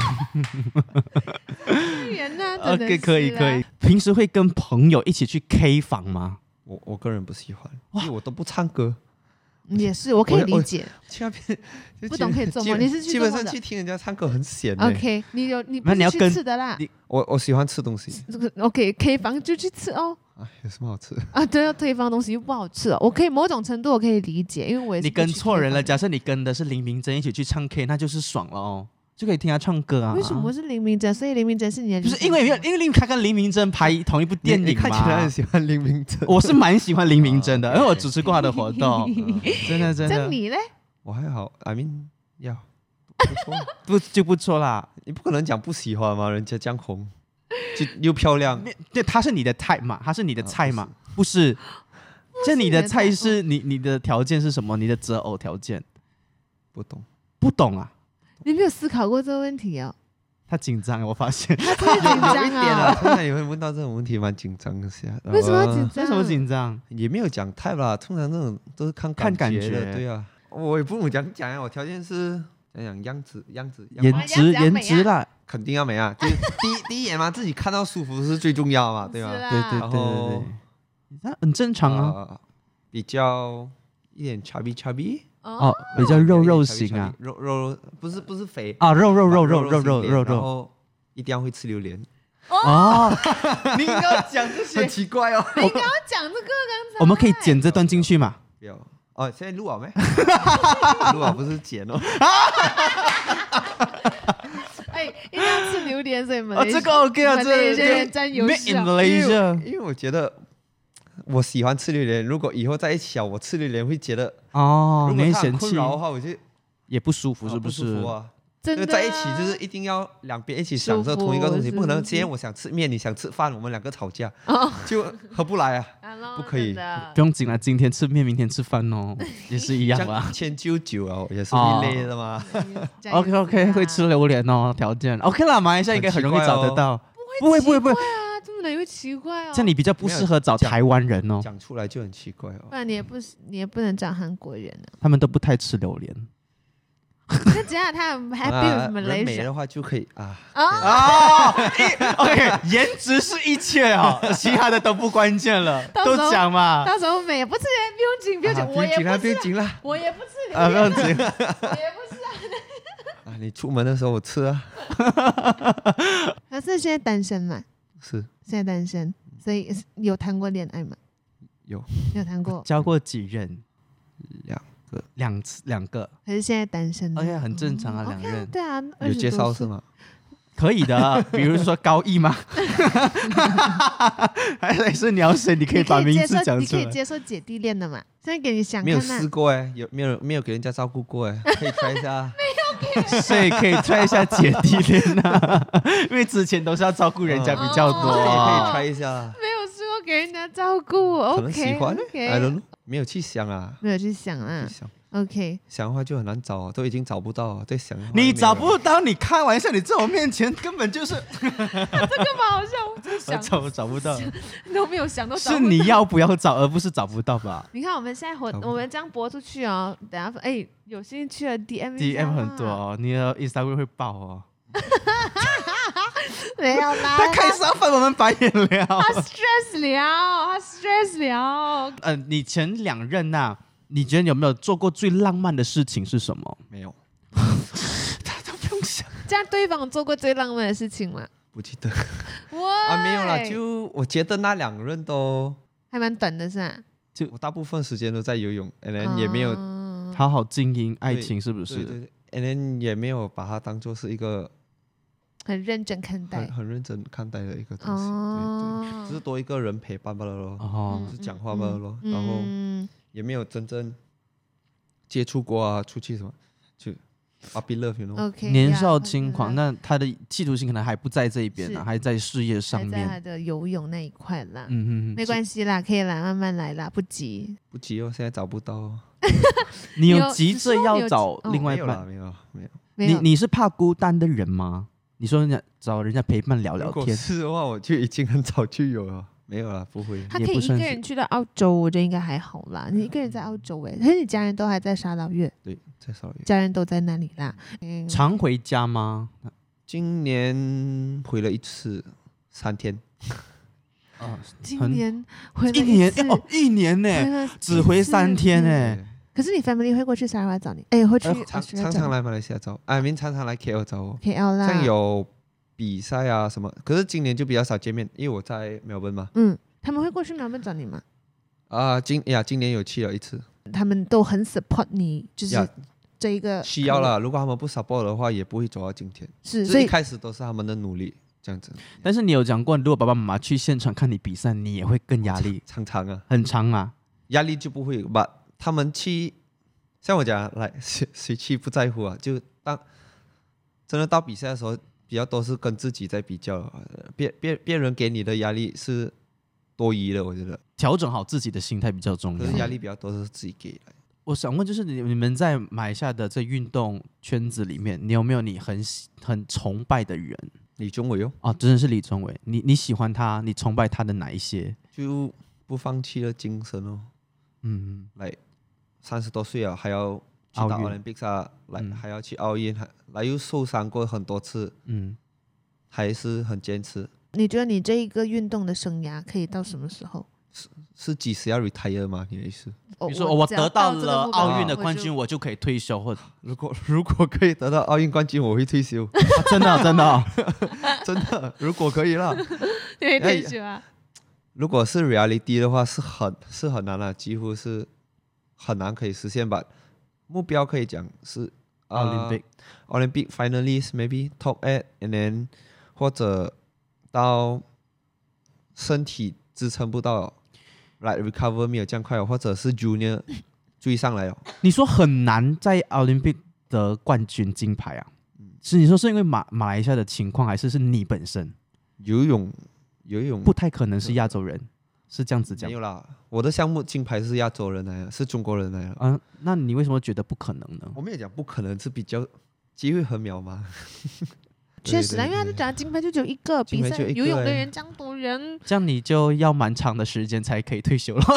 人呢 ？OK， 可以可以。平时会跟朋友一起去 K 房吗？ 我我个人不喜欢，因为我都不唱歌。 也是，我可以理解。 去那边不懂可以做梦，你是基本上去听人家唱歌很闲。 OK， 你有你不是去吃的啦。 我我喜欢吃东西。 OK，K 房就去吃哦。 啊，有什么好吃啊？对啊，对方东西又不好吃了。我可以某种程度我可以理解，因为我也是你跟错人了。假设你跟的是林明珍一起去唱 K， 那就是爽了哦，就可以听他唱歌啊。 为什么是林明珍？所以林明珍是你的？ 不是因为因为他跟林明珍拍同一部电影嘛。 你看起来很喜欢林明珍， 我是蛮喜欢林明珍的，因为我主持过他的活动，真的真的。 像你嘞？ 我还好 ，I mean， 要不错， 不就不错啦。 你不可能讲不喜欢嘛，人家这样红。就又漂亮， 对，他是你的菜嘛，他是你的菜嘛，啊、不是？这你的菜是你你的条件是什么？你的择偶条件？ 不懂， 不懂啊？ 你没有思考过这个问题哦？ 他紧张，我发现他真的紧张啊！ 有一点啊，通常你会问到这种问题，蛮紧张的下。 为什么紧张？ 为什么紧张？ 也没有讲太啦，通常那种都是看看感觉的， 对啊。我也不能讲讲呀，我条件是讲讲样子样子颜值颜值啦。 肯定要美啊！就是第一第一眼嘛，自己看到舒服是最重要嘛，对吧？ 对对对对对，那很正常啊。 呃、比较一点 chubby chubby 哦，比较肉肉型啊， 肉肉不是不是肥啊，肉肉肉肉肉肉肉肉， 然后一定要会吃榴莲。 哦，你应该要讲这些， 很奇怪哦。 你应该要讲这个，刚才我们可以剪这段进去吗？ 不要哦，现在录好没？录好不是剪哦。 哎，一定要吃榴莲，所以马来西亚，哦，这个 OK 啊，这这占优势。 因为因为我觉得我喜欢吃榴莲，如果以后在一起啊，我吃榴莲会觉得哦， 如果他很困扰的话，我就也不舒服，是不是？ 不舒服啊。 真的在一起就是一定要两边一起享受同一个东西，不可能今天我想吃面，你想吃饭，我们两个吵架，就合不来啊，不可以。 不用紧了，今天吃面，明天吃饭哦，也是一样啦。 迁就久啊，也是会累的嘛。 OK OK， 会吃榴莲哦，条件 OK 啦，马来西亚应该很容易找得到。不会不会不会啊，这么难又奇怪哦。 这样你比较不适合找台湾人哦， 讲出来就很奇怪哦。 不然你也不你也不能找韩国人啊， 他们都不太吃榴莲。 那只要他 happy with Malaysia， 人美的话就可以啊。 啊 ，OK， 颜值是一切啊，其他的都不关键了，都讲嘛。 到时候美不吃不用紧不用紧，我也不不用紧了， 我也不吃啊，不用紧， 我也不吃啊。 啊，你出门的时候我吃啊。 可是现在单身嘛？ 是， 现在单身，所以有谈过恋爱吗？ 有， 有谈过， 交过几任？ 两。 两次两个， 可是现在单身， 而且很正常啊，两任。 对啊， 有介绍是吗？ 可以的，比如说高一吗？还是你要谁？你可以把名字讲出来。 你可以接受姐弟恋的嘛？现在给你想， 没有试过哎，有没有没有给人家照顾过哎？可以 try 一下。 没有， 所以可以 try 一下姐弟恋啊，因为之前都是要照顾人家比较多， 也可以 try 一下。 没有试过给人家照顾 ，OK？ 可能喜欢 ，I don't know。没有去想啊， 没有去想啊， 去想 ，OK， 想的话就很难找、啊，都已经找不到、啊，在想你找不到，你开玩笑，你在我面前根本就是， 这个蛮好笑，我想找找不到， 都没有想都找不到， 是你要不要找，而不是找不到吧？ 你看我们现在活，我们这样播出去哦，等下哎，有兴趣的 D M D M 很多哦，你的 Instagram 会爆哦。 没有啦， 他开始要翻我们白眼了。 他 stress 了，他 stress 了。 呃，你前两任呐、啊，你觉得有没有做过最浪漫的事情是什么？ 没有， 他都不用想。 这样对方做过最浪漫的事情吗？ 不记得。啊，没有啦，就我觉得那两任都还蛮短的，是吧？ 就我大部分时间都在游泳，可能也没有。 好好经营爱情，是不是？ 对对对 ，and then 也没有把它当做是一个很认真看待， 很很认真看待的一个东西，哦、对对，只是多一个人陪伴罢了咯，哦，就是讲话罢了咯，嗯、然后也没有真正接触过啊，出去什么就。Puppy love，you know？ 年少轻狂，那他的企图心可能还不在这一边呢，还在事业上面， 还在他的游泳那一块啦。嗯嗯，没关系啦，可以啦，慢慢来啦，不急。 不急哦，现在找不到哦。 你有急着要找另外一半？ 没有没有没有。 你你是怕孤单的人吗？你说人家找人家陪伴聊聊天，如果是的话，我就已经很早就有了。没有啦，不会。 他可以一个人去到澳洲，我觉得应该还好啦。你一个人在澳洲哎，可是你家人都还在沙捞越。 对，在沙捞越。 家人都在那里啦。 嗯、常回家吗？ 今年回了一次，三天。 啊，今年回了一年哦，一年呢，只回三天呢。 可是你 family 会过去沙捞越找你？哎，会去、呃、 常常常来马来西亚找，哎，明常常来 K L 找我。 K L 啦， 像有。比赛啊什么，可是今年就比较少见面，因为我在墨尔本嘛。 嗯，他们会过去墨尔本找你吗？ 啊、呃，今呀今年有去了一次。 他们都很 support 你，就是这一个需要啦。如果他们不 support 的话，也不会走到今天。 是， 所以一开始都是他们的努力这样子。 但是你有讲过，如果爸爸妈妈去现场看你比赛，你也会更压力。 常常啊， 很长啊， 压力就不会把他们去，像我讲来谁谁去不在乎啊，就当真的到比赛的时候。比较多是跟自己在比较，别别别人给你的压力是多余的，我觉得调整好自己的心态比较重要。 可是压力比较多是自己给来。 我想问，就是你你们在马来西亚的这运动圈子里面，你有没有你很很崇拜的人？ 李宗伟哦， 哦，真的是李宗伟，你你喜欢他，你崇拜他的哪一些？ 就不放弃的精神哦。嗯，来三十多岁了还要。去打奥林匹克啊，来、嗯、还要去奥运，还来又受伤过很多次，嗯，还是很坚持。 你觉得你这一个运动的生涯可以到什么时候？ 是是几时要 retire 吗？你的意思？ 比如说我得到了奥运的冠军，我就可以退休，或者如果如果可以得到奥运冠军，我会退休。 啊、真的、啊、真的、啊、 真的，如果可以了， 你会退休啊？ 如果是 reality 的话，是很是很难的，几乎是很难可以实现吧。目标可以讲是 Olympic、 uh, Olympic finalist maybe top eight and then 或者到身体支撑不到 like recover 没有这样快，或者是 junior 追上来了。 你说很难在 Olympic 得冠军金牌啊？是你说是因为马马来西亚的情况，还是是你本身游泳游泳不太可能是亚洲人？是这样子讲？ 没有啦，我的项目金牌是亚洲人来的，是中国人来的。 嗯、啊，那你为什么觉得不可能呢？ 我没有讲不可能，是比较机会很渺茫。 确实啊，因为他就讲金牌就只有一个，比赛游泳的人这样多人， 这样你就要蛮长的时间才可以退休了，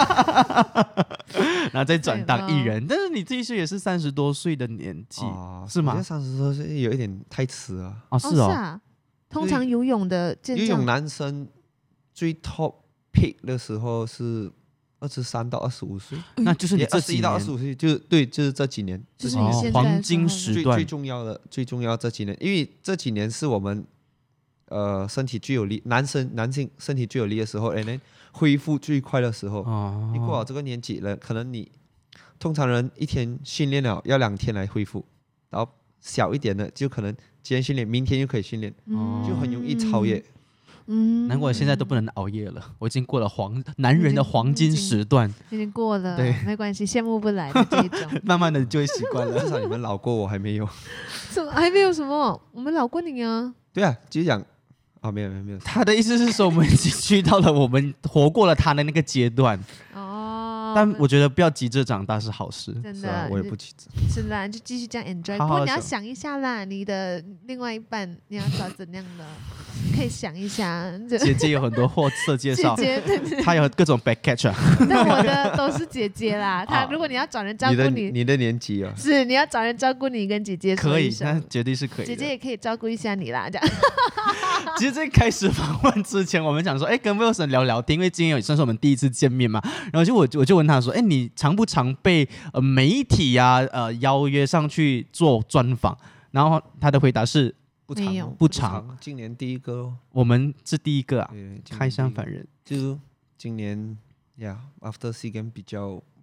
然后再转当艺人。但是你这一岁也是三十多岁的年纪，哦、是吗？ 三十多岁有一点太迟了。 哦，是哦。 哦是啊，通常游泳的游泳男生最 top。peak 的时候是二十三到二十五岁， 那就是你这几年到二十五岁，就对，就是这几年， 就是你现在黄金时段最最重要的，最重要这几年，因为这几年是我们呃身体最有力，男生男性身体最有力的时候，然后恢复最快的时候。哦，你过了这个年纪了，可能你通常人一天训练了要两天来恢复，然后小一点的就可能今天训练，明天就可以训练，嗯、就很容易超越。 嗯，难怪我现在都不能熬夜了，我已经过了黄男人的黄金时段， 已经过了，对，没关系，羡慕不来的这一种， 慢慢的就会习惯了。 至少你们老过我还没有， 什么还没有什么？我们老过你啊？ 对啊，就是讲啊，没有没有没有， 他的意思是说我们已经去到了我们活过了他的那个阶段。哦，但我觉得不要急着长大是好事， 真的， 啊、我也不急着。 是啦，就继续这样 enjoy。 好好不过你要想一下啦，你的另外一半你要找怎样的？可以想一下， 姐姐有很多货色介绍， 姐姐她有各种 back catch 啊。 但我的都是姐姐啦，她如果你要找人照顾你， 你的, 你的年纪啊， 是你要找人照顾你跟姐姐可以，那绝对是可以的。 姐姐也可以照顾一下你啦，这样。 其实在开始访问之前，我们想说，哎，跟 Wilson 聊聊天，因为今天也算是我们第一次见面嘛。然后就我我就问他说，哎，你常不常被呃媒体呀、啊、呃邀约上去做专访？然后他的回答是。 不长， 不长， 今年第一个咯， 我们是第一个啊，开箱凡人， 就今年呀、yeah, ，After S E A Games 比较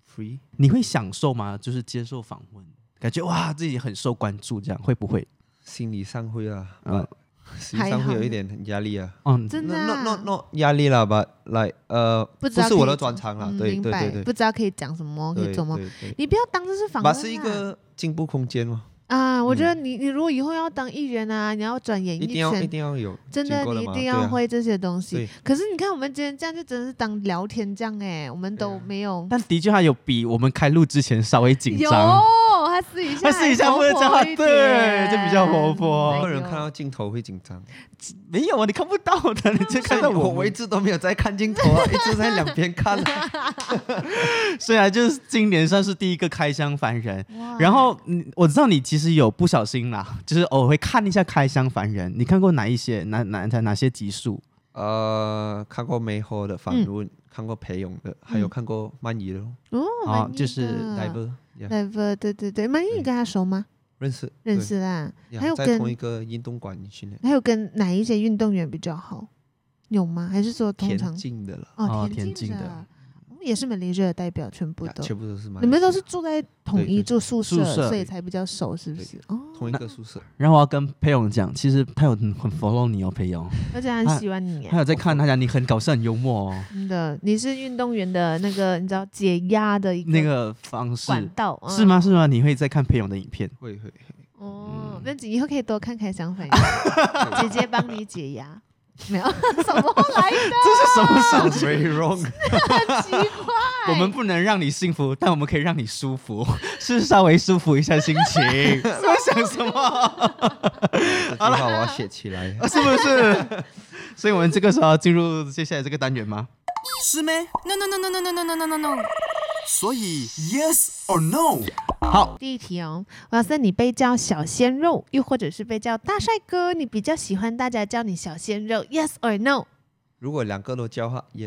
free。 你会享受吗？就是接受访问，感觉哇自己很受关注，这样会不会？ 心理上会啊，嗯，实际上会有一点压力啊。 嗯， 真的、啊、 ？No no no， 压力啦吧，来呃，不是我的专长啦，对对对对， 不知道可以讲什么，可以做什么，你不要当这是访问、啊， 是一个进步空间嘛。 啊，我觉得你你如果以后要当艺人啊，你要转演艺圈， 一定要一定要有， 真的你一定要会这些东西。 对啊、 可是你看我们今天这样就真的是当聊天这样哎，我们都没有。 但的确他有比我们开录之前稍微紧张。 有，他私底下他私底下不会这样，对，就比较活泼。 个人看到镜头会紧张， 没有啊，你看不到的，你就看到我， 我一直都没有在看镜头啊，一直在两边看。 虽然就是今年算是第一个开箱凡人，然后我知道你其实有不小心啦，就是偶尔会看一下开箱凡人，你看过哪一些哪哪哪些集数？ 呃，看过梅后的访问，嗯、看过裴勇的，还有看过曼怡的哦， 哦，就是 Diver，Diver， 对对对，曼怡你跟他熟吗？ 认识， 认识啦。还有在同一个运动馆训练。 还有跟哪一些运动员比较好？有吗？还是说通常田径的了？ 哦，田径的。也是马来西亚的代表，全部都， 全部都是马来西亚。 你们都是住在统一住宿舍， 宿舍所以才比较熟，是不是？哦， 同一个宿舍。 然后我要跟裴勇讲，其实他有很很 follow 你哦，裴勇， 而且很喜欢你。 他有在看，他讲你很搞笑、很幽默哦。 真的，你是运动员的那个，你知道解压的一个那个方式管道， 嗯、是吗？是吗？你会在看裴勇的影片？ 会会会。 哦，那、嗯、以后可以多看开箱粉，姐姐帮你解压。没有什么来的， 这是什么事？Very wrong， 很奇怪。 我们不能让你幸福，但我们可以让你舒服，是稍微舒服一下心情。在想什么？ 好了，我要写起来， 是不是？所以我们这个时候要进入接下来这个单元吗？ 是咩 ？No no no no no no no no no no no。所以 yes or no。 好， 第一题哦，我要是你被叫小鲜肉，又或者是被叫大帅哥，你比较喜欢大家叫你小鲜肉 ，yes or no？ 如果两个都叫的话 ，yes。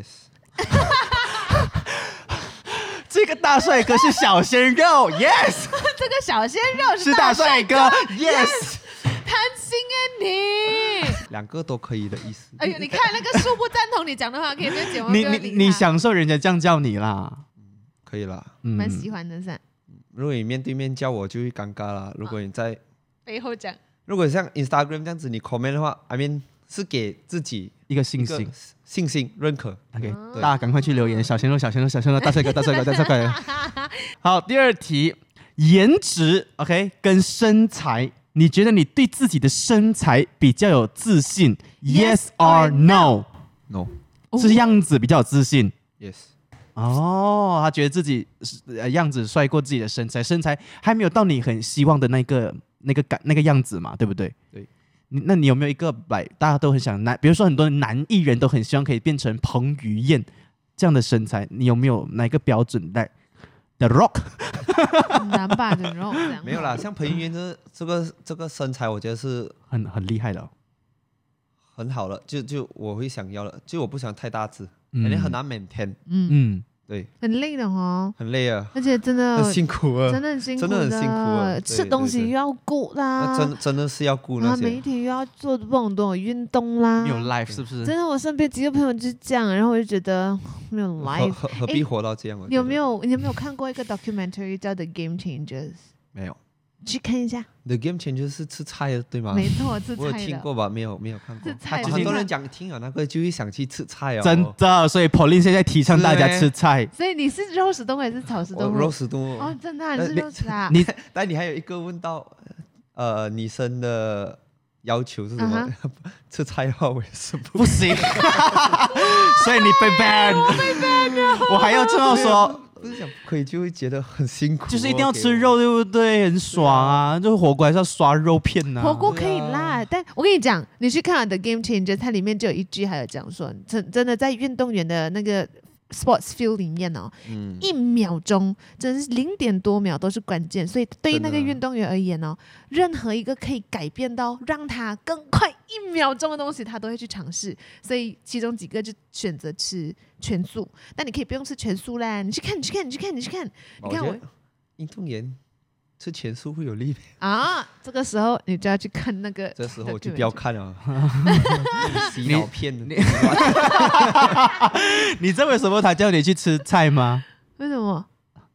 这个大帅哥是小鲜肉 ，yes。 这个小鲜肉是大帅哥 ，yes。 贪心啊你！ 两个都可以的意思。 哎呦，你看那个恕不赞同你讲的话，可以跟姐妹你你你享受人家这样叫你啦， 嗯、可以啦， 蛮、嗯、喜欢的噻。 如果你面对面叫我就会尴尬了。如果你在、啊、 背后讲， 如果像 Instagram 这样子你 comment 的话 ，I mean 是给自己一个信心、 信心、认可。 OK，、哦、大家赶快去留言，小鲜肉、小鲜肉、小鲜肉，大帅哥、大帅哥、大帅哥。好，第二题，颜值 OK 跟身材，你觉得你对自己的身材比较有自信 ？Yes or no？No， 是样子比较有自信。 Yes。 哦，他觉得自己样子帅过自己的身材，身材还没有到你很希望的那个那个感那个样子嘛，对不对？ 对。 那你有没有一个来，大家都很想男，比如说很多男艺人都很希望可以变成彭于晏这样的身材，你有没有哪一个标准来 ？The Rock， 难吧 The Rock 没有啦，像彭于晏这这个这个身材，我觉得是很很厉害的、哦， 很好了，就就我会想要了，就我不想太大只。肯定很难 maintain， 嗯嗯， 对， 很累的哦， 很累啊， 而且真的很辛苦啊， 真的很辛苦， 真的很辛苦啊， 吃东西又要顾啦， 真真的是要顾那些， 每一天又要做不同的运动啦， 没有 life 是不是？ 真的，我身边几个朋友就是这样，然后我就觉得没有 life， 何何必活到这样？ 你有没有你有没有看过一个 documentary 叫 The Game Changers？ 没有。 去看一下 The Game Changer 是吃菜的对吗？ 没错，吃菜的。 我有听过吧？没有，没有看过。 吃菜的， 很多人讲听了那个就会想去吃菜哦。 真的，所以 Pauline 现在提倡大家吃菜。 所以你是肉食动物还是草食动物？ 肉食动物。 哦，真的，你是肉食啊？ 你，但你还有一个问到，呃，女生的要求是什么？Uh-huh. 吃菜的话，我也是不不行。所以你被 ban， 我被 ban 了。 我还要这么说。 不是讲不可以就会觉得很辛苦， 就是一定要吃肉，对不对？很爽啊！就是火锅还是要刷肉片呐、啊。 火锅可以辣，但我跟你讲，你去看《The Game Changer》，它里面就有一句还有讲说，真真的在运动员的那个 sports field 里面哦，嗯、一秒钟真的是零点多秒都是关键，所以对于那个运动员而言哦，任何一个可以改变到让他更快一秒钟的东西，他都会去尝试。所以其中几个就选择吃全素，但你可以不用吃全素啦。你去看，你去看，你去看，你去看，你看我运动员吃全素会有利啊！这个时候你就要去看那个， 这时候我就不要看了，洗脑片你你, 你知道为什么他叫你去吃菜吗？ 为什么？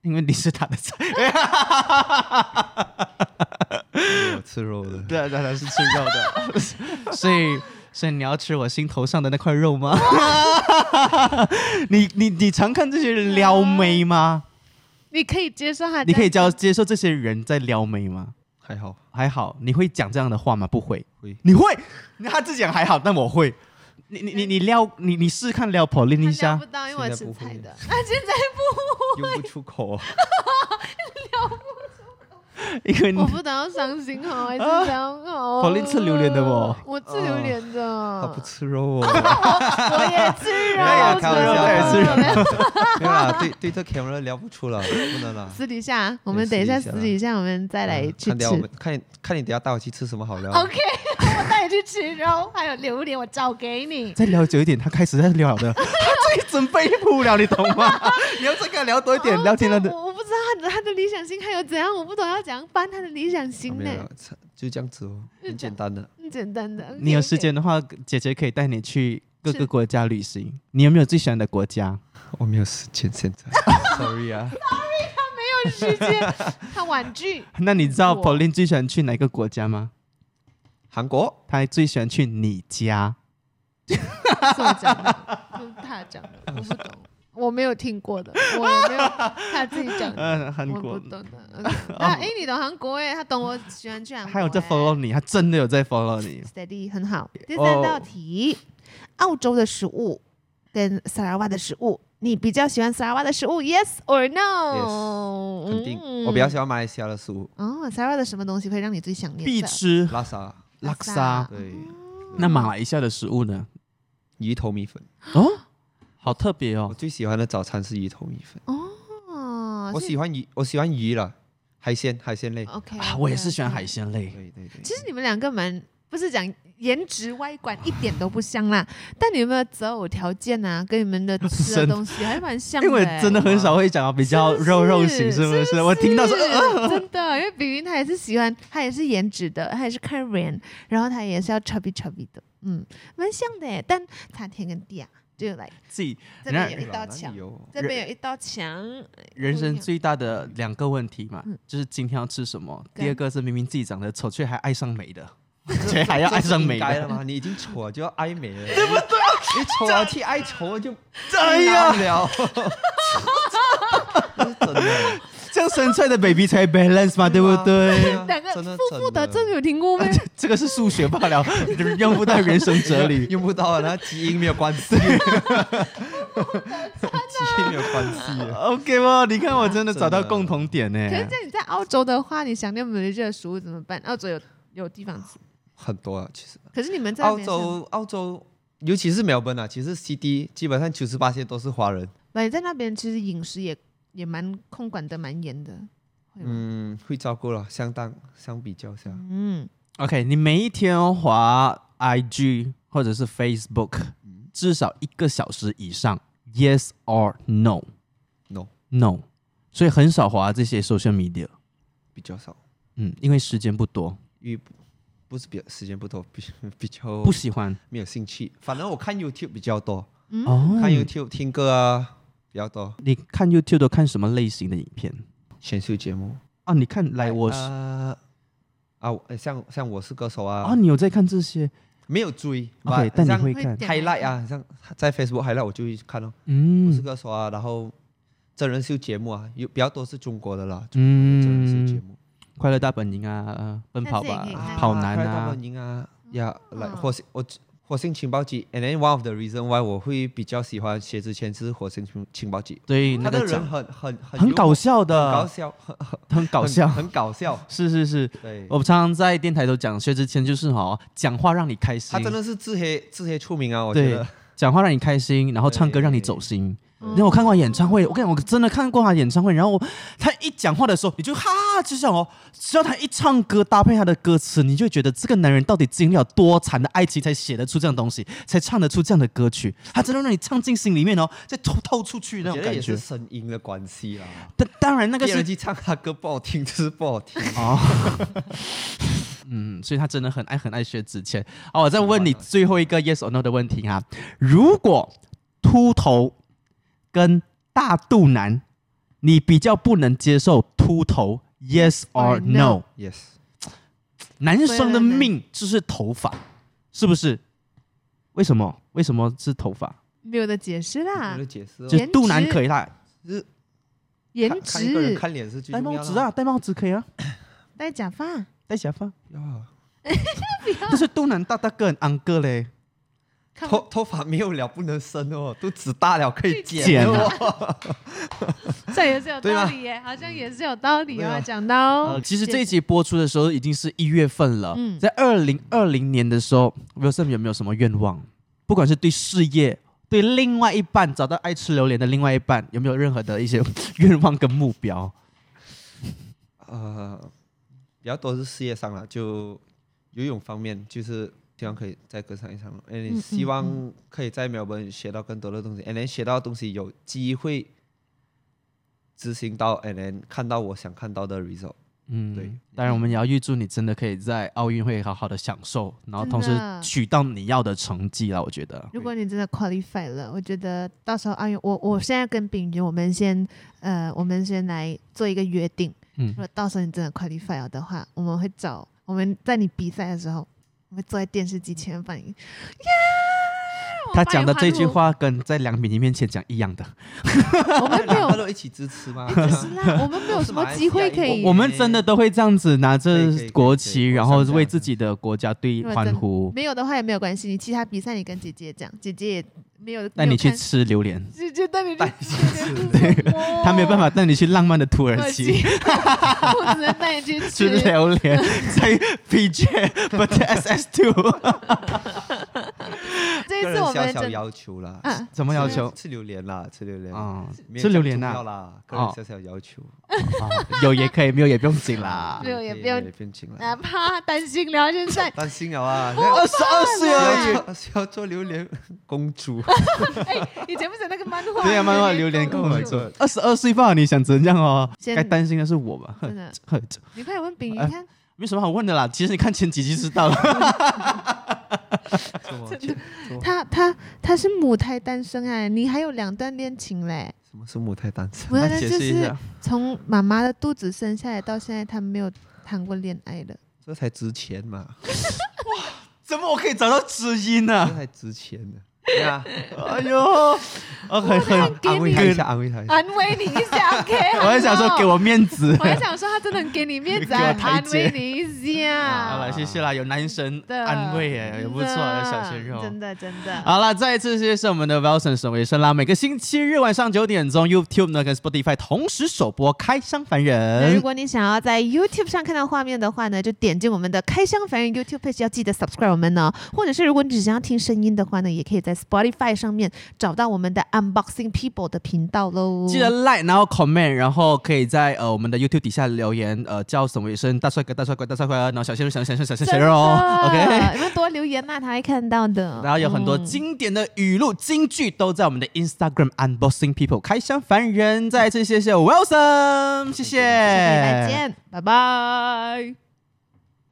因为你是他的菜。 我吃肉的。 对啊，对啊，他是吃肉的，所以所以你要吃我心头上的那块肉吗？你你你常看这些人撩妹吗？ 你可以接受他？ 你可以接接受这些人在撩妹吗？ 还好， 还好。你会讲这样的话吗？不会。 会。 你会？他自己讲还好，但我会。你你你你撩你你试看撩 Pauline 一下。 撩不到，因为我吃菜的。啊，现在不用不出口。 撩不出口。 因为我不懂要伤心好还是这样好。 Pauline 吃榴莲的哦。 我吃榴莲的。 他不吃肉哦。 我也吃肉。 开玩笑， 也吃肉。 没有啦，对对，这 camera 聊不出了，不能了。 私底下，我们等一下私底下我们再来去吃。 我们看看你等下带我去吃什么好聊。 OK， 我带你去吃肉，还有榴莲，我找给你。 再聊久一点，他开始在聊的，他自己准备不了，你懂吗？你要再跟他聊多一点，聊天了的。 我不知道他的他的理想型还有怎样，我不懂要怎样办他的理想型呢？ 就这样子哦，很简单的， 很简单的。 你有时间的话，姐姐可以带你去各个国家旅行。你有没有最喜欢的国家？ 我没有时间，现在。Sorry 啊 ，Sorry， 他没有时间，他婉拒。 那你知道 Pauline 最喜欢去哪个国家吗？ 韩国。 他最喜欢去你家。 是我讲的，是他讲的，我不懂。我没有听过的，我也没有他自己讲的。 嗯，韩国我不懂的。啊，哎，你懂韩国哎，他懂我喜欢去韩国。 还有在 follow 你，他真的有在 follow 你。 Steady 很好。第三道题，澳洲的食物跟沙拉瓦的食物，你比较喜欢沙拉瓦的食物 ？Yes or no？ 肯定，我比较喜欢马来西亚的食物。 哦，沙拉瓦的什么东西会让你最想念？ 必吃拉沙， 拉沙。 对。 那马来西亚的食物呢？ 鱼头米粉。 哦。好特别哦！ 我最喜欢的早餐是鱼头米粉哦。 我喜欢鱼，我喜欢鱼了，海鲜海鲜类。 OK， 啊，我也是喜欢海鲜类。 对对对。 其实你们两个蛮不是讲颜值外观一点都不像啦，但你有没有择偶条件啊？跟你们的吃的东西还蛮像的。 因为真的很少会讲比较肉肉型，是不是？我听到说真的，因为比云他也是喜欢，他也是颜值的，他也是看人，然后他也是要 chubby chubby 的，嗯，蛮像的。但差天跟地啊。就来自己这边有一道墙，这边有一道墙。 人生最大的两个问题嘛，就是今天要吃什么。第二个是明明自己长得丑，却还爱上美的，却还要爱上美的吗？你已经丑了就要爱美了，对不对？你丑了去爱丑就这样了。真的。 这样生出来的 baby 才 balance 嘛，对不对？ 两个负负得正有听过没？ 这个是数学罢了，用不到人生哲理， 用不到，那基因没有关系，基因没有关系。 OK 吗？你看我真的找到共同点呢。 可是在你在澳洲的话，你想念马来西亚的食物怎么办？澳洲有有地方吃很多啊，其实。 可是你们在澳洲，澳洲尤其是melbourne啊，其实 C D 基本上九十八%都是华人。 那你在那边其实饮食也。也蛮控管的蛮严的， 嗯，会照顾了，相当相比较下， 嗯 ，OK， 你每一天滑 I G 或者是 Facebook，、嗯、至少一个小时以上 ，Yes or No？No No， 所以很少滑这些 social media， 比较少， 嗯，因为时间不多， 因为不是比较时间不多，比比较不喜欢， 没有兴趣，反正我看 YouTube 比较多， 嗯、 看 YouTube 听歌啊。比较多。 你看 YouTube 都看什么类型的影片？ 选秀节目啊？你看来我是、 呃、啊，像像我是歌手啊。 啊，你有在看这些？ 没有追 ，OK， 但你会看 highlight 啊，像在 Facebook highlight 我就会看哦。 嗯， 我是歌手啊，然后真人秀节目啊，有比较多是中国的啦。 嗯， 真人秀节目， 快乐大本营啊，呃、奔跑吧， 啊、 跑男啊， 快乐大本营啊，呀，来火星我。火星情报局 ，and then one of the reason why 我会比较喜欢薛之谦是火星情报局， 对， 他的人很很很很搞笑的， 很搞笑，很很搞笑， 很搞笑， 是是是， 对， 我常常在电台都讲薛之谦就是哦，讲话让你开心， 他真的是自黑自黑出名啊，我觉得， 讲话让你开心，然后唱歌让你走心。因为我看过他演唱会，我跟你讲，我真的看过他演唱会。然后他一讲话的时候，你就哈，就像哦，只要他一唱歌搭配他的歌词，你就觉得这个男人到底经历了多惨的爱情，才写得出这样东西，才唱得出这样的歌曲。他真的让你唱进心里面哦，再透透出去那种感觉。 也是声音的关系啦。 但当然那个是别人去唱他歌不好听，就是不好听哦。嗯，所以他真的很爱很爱薛之谦。好，我再问你最后一个 yes or no 的问题啊，如果秃头跟大肚腩你比较不能接受秃头 ，yes or no？ Yes。 男生的命就是头发，是不是？为什么？为什么是头发？ 没有的解释啦， 没有的解释、哦， 就是肚腩可以啦， 就是颜值， 看一个人看脸是最戴重要的。 帽子啊，戴帽子可以啊， 戴假发， 戴假发， 呀， 但是肚腩大大个很昂个嘞， 头头发没有了不能生哦，肚子大了可以剪剪哦。 这也是有道理耶，好像也是有道理哦。讲到、 呃，其实这一集播出的时候已经是一月份了， 嗯在二零二零年的时候 ，Wilson 有没有什么愿望？不管是对事业。对另外一半找到爱吃榴莲的另外一半，有没有任何的一些愿望跟目标？ 呃，比较多是事业上了，就游泳方面，就是希望可以再更上一层楼，嗯，希望可以在墨尔本学到更多的东西，and then 学到的东西有机会执行到，and then 看到我想看到的 result。 嗯， 对， 当然我们也要预祝你真的可以在奥运会好好的享受，然后同时取到你要的成绩了。我觉得， 如果你真的 qualify 了，我觉得到时候奥运，我我现在跟炳云，我们先呃，我们先来做一个约定。嗯，如果到时候你真的 qualify 了的话，我们会找我们在你比赛的时候，我会坐在电视机前面帮你。 他讲的这句话跟在梁敏仪面前讲一样的。 我们没有都一起支持吗？ 不是啦，我们没有什么机会可以。 我们真的都会这样子拿着国旗，然后为自己的国家队欢呼。 没有的话也没有关系，你其他比赛你跟姐姐讲，姐姐也没有带你去吃榴莲， 姐姐带你去吃榴莲， 他没有办法带你去浪漫的土耳其， 我只能带你去吃榴莲，在 P J but S S two。 这一次我们小小要求啦， 啊、 什么要求？ 吃榴莲啦，吃榴莲啊，吃榴莲啦，啦，个人小小要求， 哦、有也可以，没有也不用紧啦， 没有也不用不用紧啦， 哪怕担心了，现在担心了啊， 二十二岁而已，要做榴莲公主。 哎，以前不是那个漫画？ 对呀，漫画榴莲公主，二十二岁吧？你想怎样哦？该担心的是我吧？ 真的，你快点问炳宇看。 没什么好问的啦，其实你看前几集就知道了。 真的，他他他是母胎单身哎，你还有两段恋情嘞。 什么是母胎单身？ 母胎单身就是从妈妈的肚子生下来到现在，他没有谈过恋爱的。 这才值钱嘛！ 哇，怎么我可以找到知音呢？ 这才值钱呢。对啊， 哎呦 ，OK， 很安慰他一下，安慰他一下， 安慰你一下 ，OK。 我还想说给我面子， 我还想说他真的很给你面子，安慰你一下。 好了，谢谢啦，有男神安慰哎，也不错，有小鲜肉， 真的真的。 好了，再一次谢谢我们的 Wilson 沈维生啦。每个星期日晚上九点钟 ，YouTube 呢跟 Spotify 同时首播《开箱凡人》。 如果你想要在 YouTube 上看到画面的话呢，就点进我们的《开箱凡人》YouTube page， 要记得 subscribe 我们呢。或者是如果你只想要听声音的话呢，也可以在 Spotify 上面找到我们的 Unboxing People 的频道喽。 记得 like， 然后 comment， 然后可以在呃我们的 YouTube 底下留言，呃叫沈维生大帅哥、大帅哥、大帅哥，然后小鲜肉、小鲜肉、小鲜肉哦 ，OK， 你们多留言呐、啊，他会看到的。 然后有很多经典的语录、金句都在我们的 Instagram Unboxing People 开箱凡人。再一次谢谢 Wilson， 谢谢， 下期再见，拜拜。